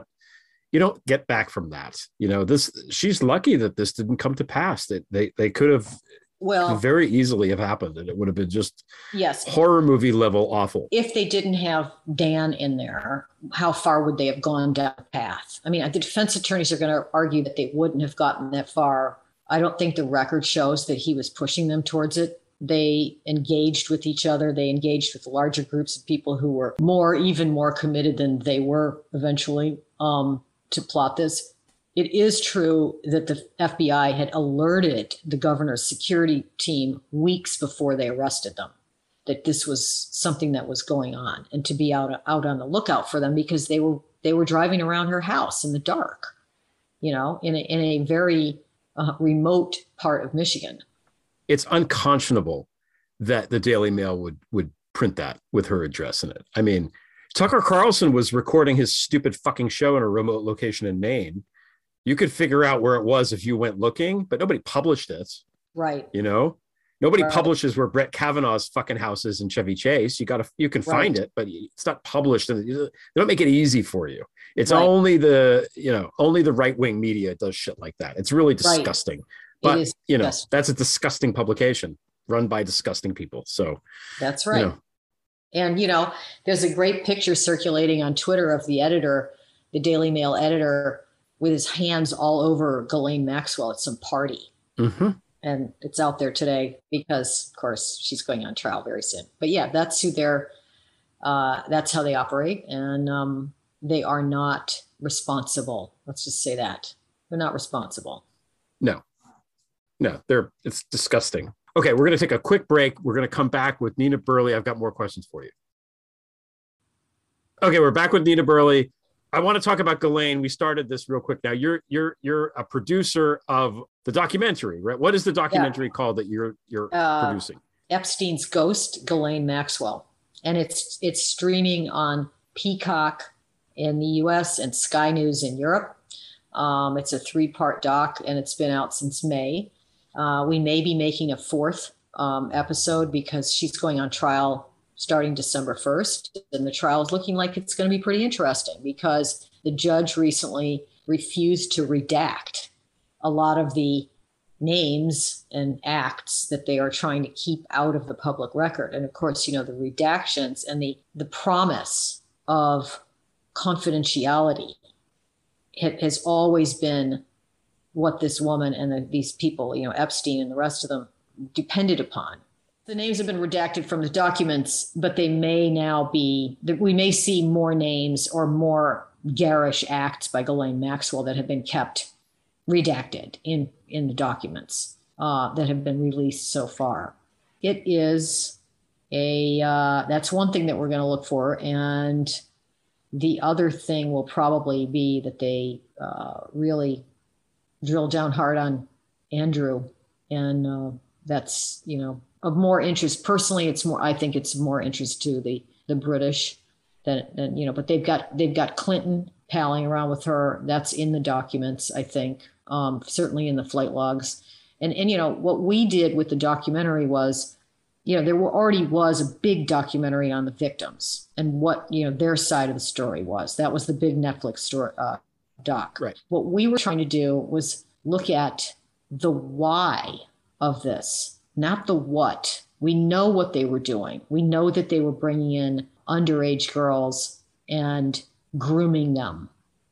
[SPEAKER 1] you don't get back from that. She's lucky that this didn't come to pass. That they could have very easily have happened, and it would have been just horror movie level awful.
[SPEAKER 2] If they didn't have Dan in there, how far would they have gone down the path? I mean, the defense attorneys are going to argue that they wouldn't have gotten that far. I don't think the record shows that he was pushing them towards it. They engaged with each other. They engaged with larger groups of people who were even more committed than they were eventually to plot this. It is true that the FBI had alerted the governor's security team weeks before they arrested them that this was something that was going on, and to be out on the lookout for them, because they were driving around her house in the dark, in a very remote part of Michigan.
[SPEAKER 1] It's unconscionable that the Daily Mail would print that with her address in it. I mean, Tucker Carlson was recording his stupid fucking show in a remote location in Maine. You could figure out where it was if you went looking, but nobody published it.
[SPEAKER 2] Right.
[SPEAKER 1] Nobody publishes where Brett Kavanaugh's fucking house is in Chevy Chase. You can find it, but it's not published. And they don't make it easy for you. It's only the right-wing media does shit like that. It's really disgusting. But that's a disgusting publication run by disgusting people. So
[SPEAKER 2] that's right. And there's a great picture circulating on Twitter of the editor, the Daily Mail editor, with his hands all over Ghislaine Maxwell at some party.
[SPEAKER 1] Mm-hmm.
[SPEAKER 2] And it's out there today because, of course, she's going on trial very soon. But yeah, that's that's how they operate. And they are not responsible. Let's just say that. They're not responsible.
[SPEAKER 1] No, it's disgusting. Okay, we're going to take a quick break. We're going to come back with Nina Burley. I've got more questions for you. Okay, we're back with Nina Burley. I want to talk about Ghislaine. We started this real quick. Now, you're a producer of the documentary, right? What is the documentary called that you're producing?
[SPEAKER 2] Epstein's Ghost, Ghislaine Maxwell, and it's streaming on Peacock in the U.S. and Sky News in Europe. It's a 3-part doc, and it's been out since May. We may be making a 4th episode because she's going on trial starting December 1st. And the trial is looking like it's going to be pretty interesting because the judge recently refused to redact a lot of the names and acts that they are trying to keep out of the public record. And of course, the redactions and the promise of confidentiality has always been what this woman and these people, Epstein and the rest of them, depended upon. The names have been redacted from the documents, but they may now we may see more names or more garish acts by Ghislaine Maxwell that have been kept redacted in the documents that have been released so far. It is that's one thing that we're going to look for. And the other thing will probably be that they really drill down hard on Andrew. And that's, of more interest. Personally, I think it's more interest to the British than but they've got Clinton palling around with her. That's in the documents, I think, certainly in the flight logs. And what we did with the documentary was, there already was a big documentary on the victims and what, their side of the story was. That was the big Netflix story, doc.
[SPEAKER 1] Right.
[SPEAKER 2] What we were trying to do was look at the why of this, not the what. We know what they were doing. We know that they were bringing in underage girls and grooming them.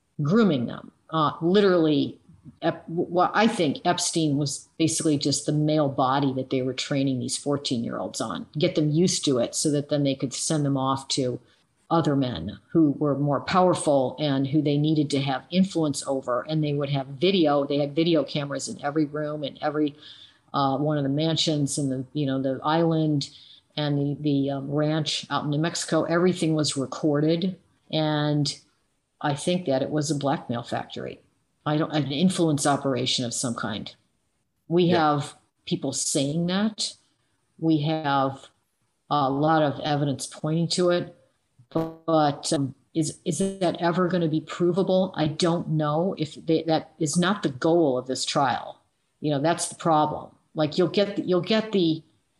[SPEAKER 2] Literally, well, I think Epstein was basically just the male body that they were training these 14-year-olds on, get them used to it so that then they could send them off to other men who were more powerful and who they needed to have influence over. And they would have they had video cameras in every room, in every one of the mansions and the island and the ranch out in New Mexico. Everything was recorded. And I think that it was a blackmail factory. An influence operation of some kind. We have people saying that. We have a lot of evidence pointing to it. But is that ever going to be provable? I don't know. That is not the goal of this trial. That's the problem. Like you'll get the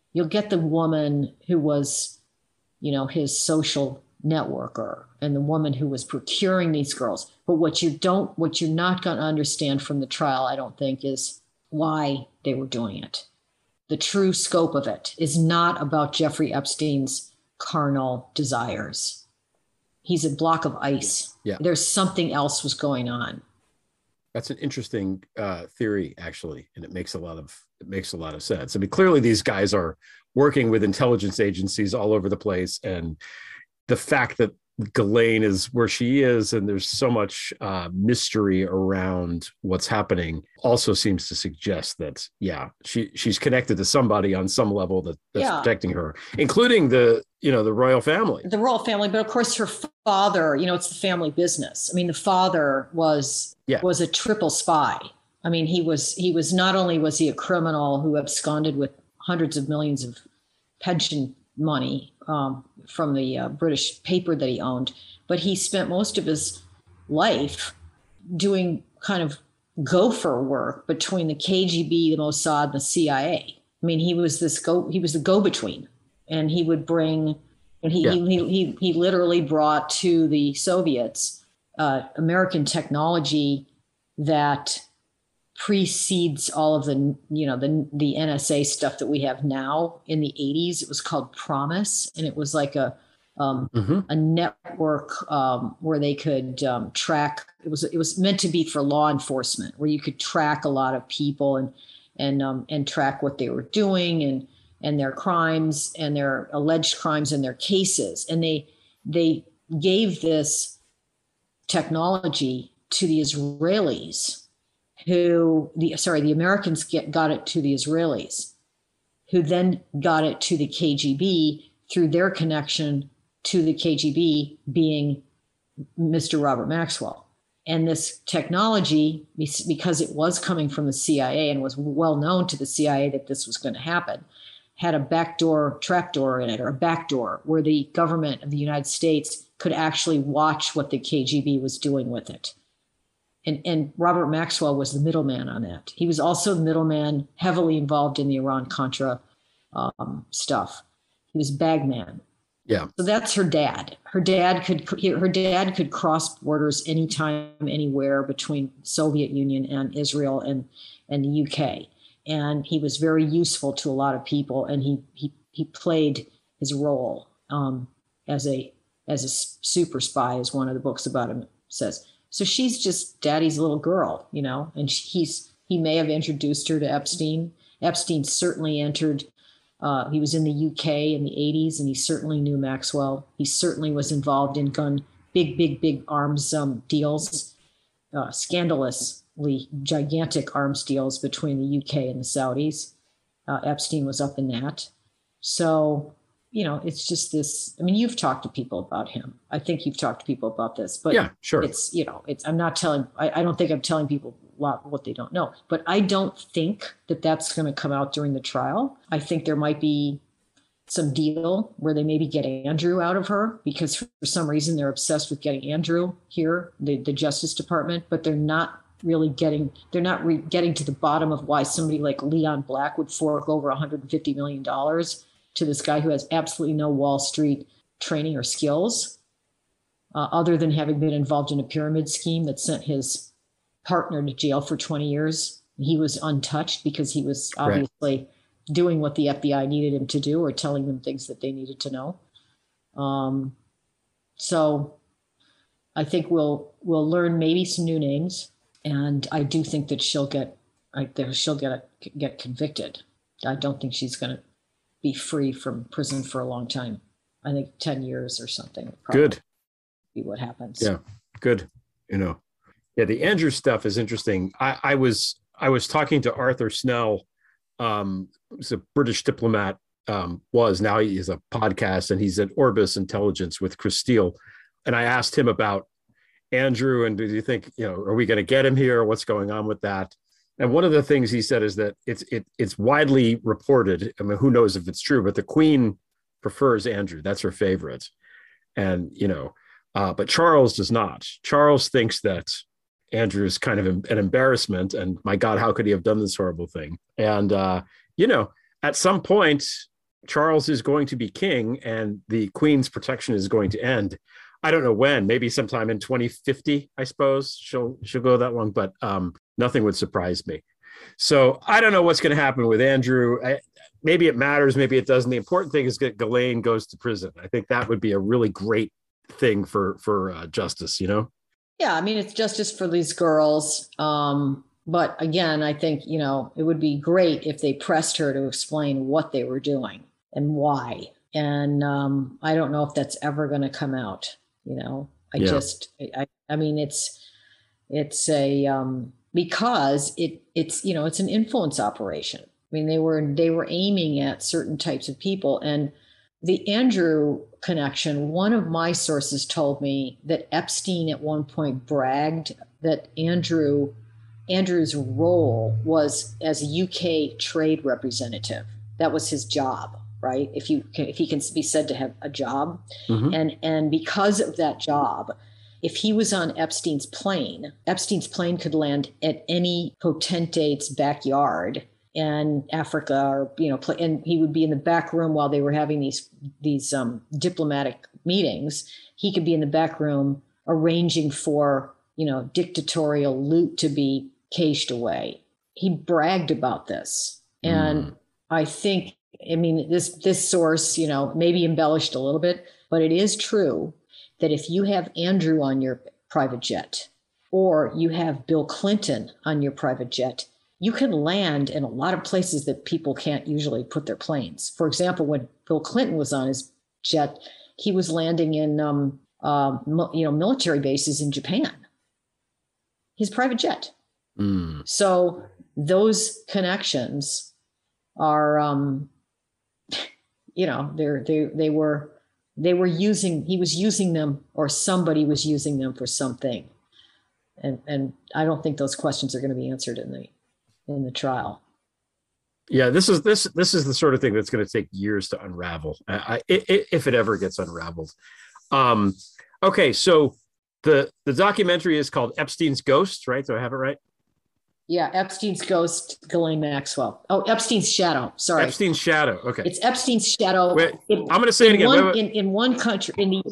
[SPEAKER 2] woman who was, his social networker and the woman who was procuring these girls. But what you're not going to understand from the trial, I don't think, is why they were doing it. The true scope of it is not about Jeffrey Epstein's carnal desires. He's a block of ice.
[SPEAKER 1] Yeah.
[SPEAKER 2] There's something else was going on.
[SPEAKER 1] That's an interesting theory, actually, and it makes a lot of sense. I mean, clearly these guys are working with intelligence agencies all over the place, and the fact that Ghislaine is where she is and there's so much mystery around what's happening also seems to suggest that she's connected to somebody on some level that's protecting her, including the royal family.
[SPEAKER 2] The royal family, but of course her father, it's the family business. I mean, the father was a triple spy. I mean, he was not only was he a criminal who absconded with hundreds of millions of pension money from the British paper that he owned, but he spent most of his life doing kind of gopher work between the KGB, the Mossad, and the CIA. I mean, he was the go-between, and he would bring, and he literally brought to the Soviets American technology that precedes all of the NSA stuff that we have now. In the 80s, it was called PROMIS, and it was like a network where they could track. It was meant to be for law enforcement, where you could track a lot of people and track what they were doing and their crimes and their alleged crimes and their cases. And they gave this technology to the Israelis. The Americans got it to the Israelis. who then got it to the KGB through their connection to the KGB being Mr. Robert Maxwell. And this technology, because it was coming from the CIA and was well known to the CIA that this was going to happen, had a backdoor, trapdoor in it, or a backdoor where the government of the United States could actually watch what the KGB was doing with it. And Robert Maxwell was the middleman on that. He was also the middleman heavily involved in the Iran-Contra stuff. He was bagman.
[SPEAKER 1] Yeah.
[SPEAKER 2] So that's her dad. Her dad could cross borders anytime, anywhere between Soviet Union and Israel and the UK. And he was very useful to a lot of people. And he played his role as a super spy, as one of the books about him says. So she's just daddy's little girl, you know, and he may have introduced her to Epstein. Epstein certainly entered. He was in the UK in the 80s, and he certainly knew Maxwell. He certainly was involved in big arms deals, scandalously gigantic arms deals between the UK and the Saudis. Epstein was up in that. So, you know, it's just this. I mean, you've talked to people about him. I think you've talked to people about this, but
[SPEAKER 1] yeah, sure.
[SPEAKER 2] It's, you know, I'm not telling. I don't think I'm telling people what they don't know, but I don't think that that's going to come out during the trial. I think there might be some deal where they maybe get Andrew out of her, because for some reason they're obsessed with getting Andrew here, the Justice Department, but they're not getting to the bottom of why somebody like Leon Black would fork over $150 million to this guy who has absolutely no Wall Street training or skills, other than having been involved in a pyramid scheme that sent his partner to jail for 20 years. He was untouched because he was obviously doing what the FBI needed him to do, or telling them things that they needed to know. So I think we'll learn maybe some new names, and I do think that she'll get convicted. I don't think she's going to be free from prison for a long time. I think 10 years or something.
[SPEAKER 1] Good.
[SPEAKER 2] Be what happens.
[SPEAKER 1] Yeah. Good. You know. Yeah, the Andrew stuff is interesting. I was talking to Arthur Snell, who's a British diplomat, now he has a podcast, and he's at Orbis Intelligence with Chris Steele. And I asked him about Andrew, and do you think, you know, are we going to get him here? What's going on with that? And one of the things he said is that it's widely reported. I mean, who knows if it's true, but the Queen prefers Andrew. That's her favorite. And, you know, but Charles does not. Charles thinks that Andrew is kind of an embarrassment, and my God, how could he have done this horrible thing? And, you know, at some point, Charles is going to be king, and the Queen's protection is going to end. I don't know when, maybe sometime in 2050, I suppose she'll go that long, but nothing would surprise me. So I don't know what's going to happen with Andrew. Maybe it matters, maybe it doesn't. The important thing is that Ghislaine goes to prison. I think that would be a really great thing for justice, you know?
[SPEAKER 2] Yeah, I mean, it's justice for these girls. But again, I think, you know, it would be great if they pressed her to explain what they were doing and why. And I don't know if that's ever going to come out, you know. I mean, it's a because it's you know, it's an influence operation. I mean, they were aiming at certain types of people. And the Andrew connection, one of my sources told me that Epstein at one point bragged that Andrew's role was as a UK trade representative. That was his job, right? If he can be said to have a job. Mm-hmm. And because of that job, if he was on Epstein's plane could land at any potentate's backyard in Africa, or, you know, and he would be in the back room while they were having these diplomatic meetings. He could be in the back room arranging for, you know, dictatorial loot to be cached away. He bragged about this. And I think, I mean, this source, you know, maybe embellished a little bit, but it is true that if you have Andrew on your private jet, or you have Bill Clinton on your private jet, you can land in a lot of places that people can't usually put their planes. For example, when Bill Clinton was on his jet, he was landing in, military bases in Japan. His private jet. So those connections are they were using, he was using them, or somebody was using them for something. And I don't think those questions are going to be answered in the trial.
[SPEAKER 1] Yeah, this is the sort of thing that's going to take years to unravel, if it ever gets unraveled. Okay, so the documentary is called Epstein's Ghost, right? Do I have it right?
[SPEAKER 2] Yeah, Epstein's Ghost, Ghislaine Maxwell. Oh, Epstein's Shadow. Sorry,
[SPEAKER 1] Epstein's Shadow. Okay,
[SPEAKER 2] it's Epstein's Shadow.
[SPEAKER 1] Wait, I'm going to say it again.
[SPEAKER 2] In one country,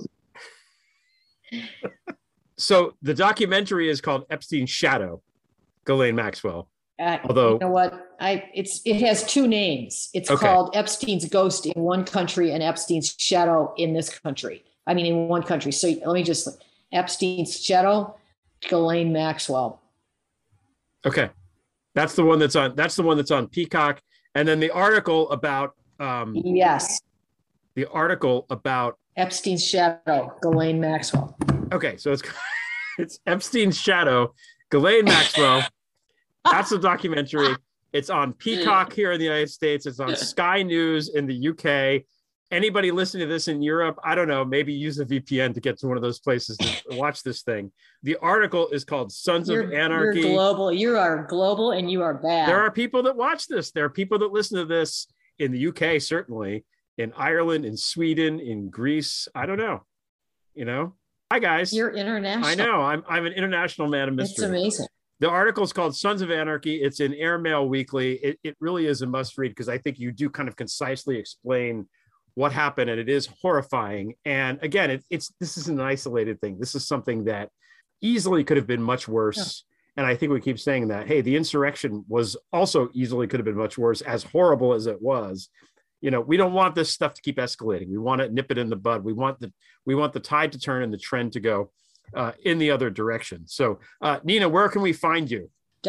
[SPEAKER 1] So the documentary is called Epstein's Shadow, Ghislaine Maxwell.
[SPEAKER 2] Although, you know what, it has two names. It's called Epstein's Ghost in one country and Epstein's Shadow in this country. I mean, in one country. So let me just Epstein's Shadow, Ghislaine Maxwell.
[SPEAKER 1] Okay, that's the one that's on Peacock, and then the article about
[SPEAKER 2] yes,
[SPEAKER 1] the article about
[SPEAKER 2] Epstein's Shadow, Ghislaine Maxwell.
[SPEAKER 1] Okay, so it's Epstein's Shadow, Ghislaine Maxwell. That's a documentary. It's on Peacock here in the United States. It's on Sky News in the UK. Anybody listening to this in Europe, I don't know, maybe use a VPN to get to one of those places to watch this thing. The article is called Sons of Anarchy.
[SPEAKER 2] You're global. You are global and you are bad.
[SPEAKER 1] There are people that watch this. There are people that listen to this in the UK, certainly, in Ireland, in Sweden, in Greece. I don't know. Hi, guys.
[SPEAKER 2] You're international.
[SPEAKER 1] I know. I'm an international man of mystery.
[SPEAKER 2] It's amazing.
[SPEAKER 1] The article is called Sons of Anarchy. It's in Airmail Weekly. It really is a must read because I think you do kind of concisely explain what happened, and it is horrifying. And again, this is an isolated thing. This is something that easily could have been much worse. Yeah. And I think we keep saying that, hey, the insurrection was also easily could have been much worse, as horrible as it was. We don't want this stuff to keep escalating. We want to nip it in the bud. We want the tide to turn and the trend to go in the other direction. So, Nina, where can we find you?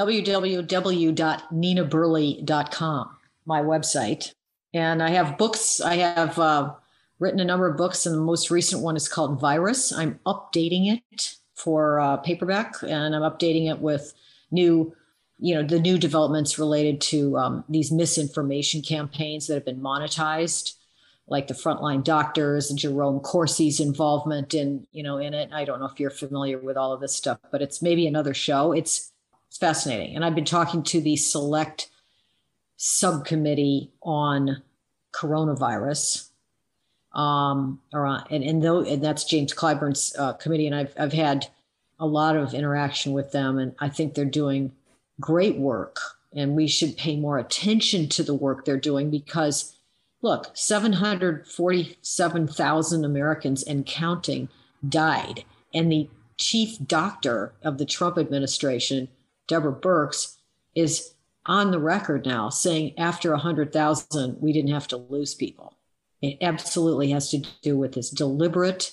[SPEAKER 2] www.ninaburley.com, my website. And I have books. I have written a number of books, and the most recent one is called Virus. I'm updating it for paperback, and I'm updating it with the new developments related to these misinformation campaigns that have been monetized, like the Frontline Doctors and Jerome Corsi's involvement in it. I don't know if you're familiar with all of this stuff, but it's maybe another show. It's fascinating. And I've been talking to the select subcommittee on coronavirus, and that's James Clyburn's committee. And I've had a lot of interaction with them, and I think they're doing great work, and we should pay more attention to the work they're doing because, look, 747,000 Americans and counting died. And the chief doctor of the Trump administration, Deborah Birx, is on the record now saying after 100,000, we didn't have to lose people. It absolutely has to do with this deliberate,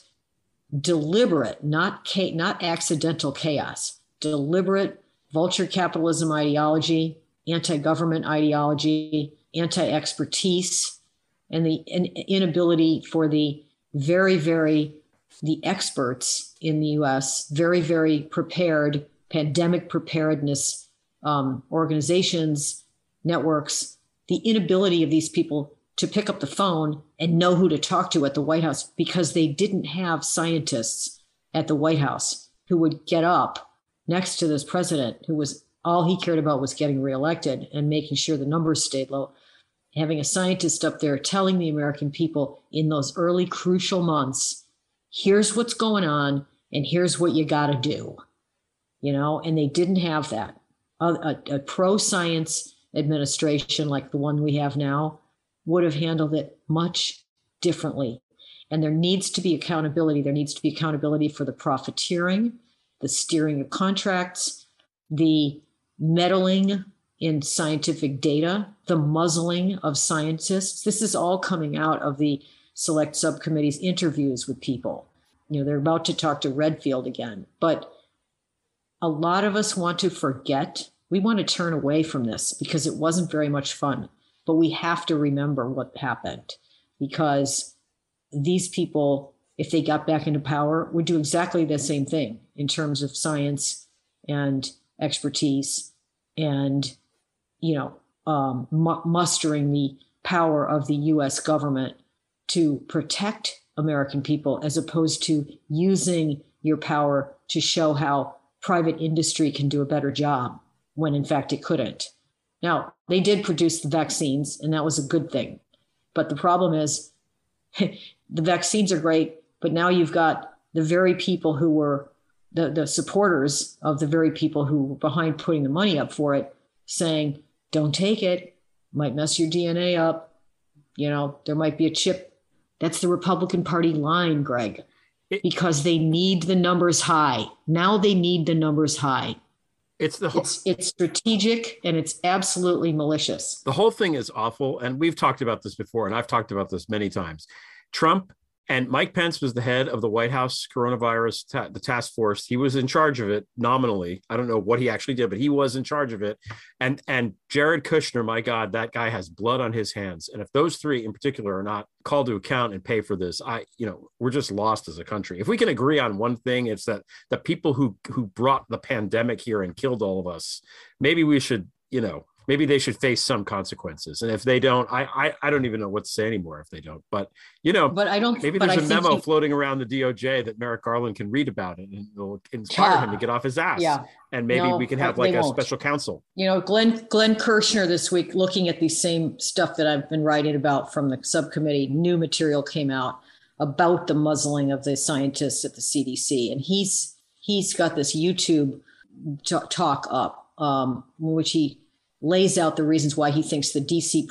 [SPEAKER 2] not accidental chaos, deliberate vulture capitalism ideology, anti-government ideology, anti-expertise, and the inability for the the experts in the U.S., very, very prepared pandemic preparedness organizations, networks, the inability of these people to pick up the phone and know who to talk to at the White House because they didn't have scientists at the White House who would get up next to this president who was all he cared about was getting reelected and making sure the numbers stayed low. Having a scientist up there telling the American people in those early crucial months, here's what's going on and here's what you got to do, and they didn't have that. A pro-science administration like the one we have now would have handled it much differently. And there needs to be accountability. There needs to be accountability for the profiteering, the steering of contracts, the meddling in scientific data, the muzzling of scientists. This is all coming out of the select subcommittee's interviews with people. They're about to talk to Redfield again. But a lot of us want to forget. We want to turn away from this because it wasn't very much fun. But we have to remember what happened because these people, if they got back into power, would do exactly the same thing in terms of science and expertise and, mustering the power of the U.S. government to protect American people as opposed to using your power to show how private industry can do a better job when in fact it couldn't. Now, they did produce the vaccines, and that was a good thing. But the problem is the vaccines are great, but now you've got the very people who were the supporters of the very people who were behind putting the money up for it saying, don't take it, might mess your DNA up. There might be a chip. That's the Republican Party line, Greg, because they need the numbers high. Now they need the numbers high. It's strategic and it's absolutely malicious.
[SPEAKER 1] The whole thing is awful. And we've talked about this before, and I've talked about this many times. Trump and Mike Pence was the head of the White House coronavirus, the task force. He was in charge of it nominally. I don't know what he actually did, but he was in charge of it. And Jared Kushner, my God, that guy has blood on his hands. And if those three in particular are not called to account and pay for this, we're just lost as a country. If we can agree on one thing, it's that the people who brought the pandemic here and killed all of us, maybe we should, maybe they should face some consequences. And if they don't, I don't even know what to say anymore if they don't. But
[SPEAKER 2] but I don't.
[SPEAKER 1] Maybe there's a memo floating around the DOJ that Merrick Garland can read about it, and it'll inspire him to get off his ass.
[SPEAKER 2] Yeah.
[SPEAKER 1] And maybe we can have like a special counsel.
[SPEAKER 2] Glenn Kirshner this week, looking at the same stuff that I've been writing about from the subcommittee, new material came out about the muzzling of the scientists at the CDC, and he's got this YouTube talk up, which he lays out the reasons why he thinks the DC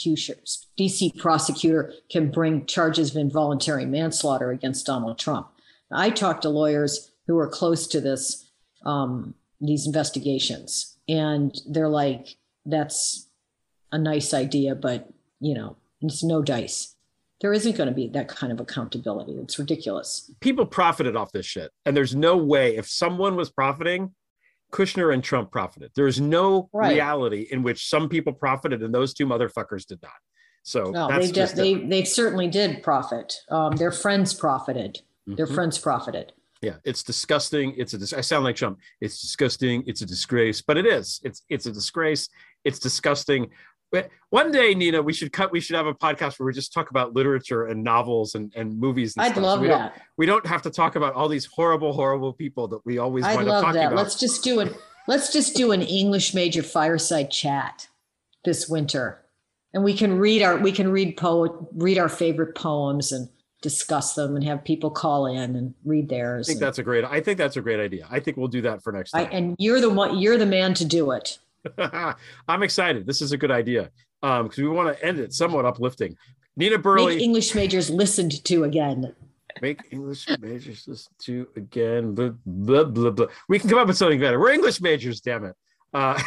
[SPEAKER 2] prosecutor can bring charges of involuntary manslaughter against Donald Trump. I talked to lawyers who are close to this, these investigations, and they're like, that's a nice idea, but it's no dice. There isn't going to be that kind of accountability. It's ridiculous.
[SPEAKER 1] People profited off this shit, and there's no way if someone was profiting, Kushner and Trump profited. There is no reality in which some people profited and those two motherfuckers did not. So
[SPEAKER 2] no, they certainly did profit. Their friends profited. Mm-hmm. Their friends profited.
[SPEAKER 1] Yeah, it's disgusting. I sound like Trump. It's disgusting. It's a disgrace, but it is. It's a disgrace. It's disgusting. But one day, Nina, we should have a podcast where we just talk about literature and novels and movies and
[SPEAKER 2] stuff. I'd love that.
[SPEAKER 1] We don't have to talk about all these horrible, horrible people that we always wind up talking about.
[SPEAKER 2] Let's just do an English major fireside chat this winter. And we can read our favorite poems and discuss them and have people call in and read theirs.
[SPEAKER 1] I think that's a great idea. I think we'll do that for next time.
[SPEAKER 2] And you're the man to do it.
[SPEAKER 1] I'm excited. This is a good idea because we want to end it somewhat uplifting. Nina Burley.
[SPEAKER 2] Make English majors listened to again.
[SPEAKER 1] Make English majors listen to again. Blah, blah, blah, blah. We can come up with something better. We're English majors, damn it.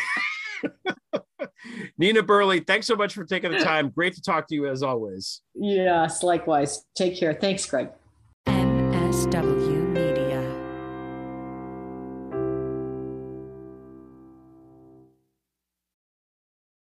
[SPEAKER 1] Nina Burley, thanks so much for taking the time. Great to talk to you as always.
[SPEAKER 2] Yes, likewise. Take care. Thanks, Greg.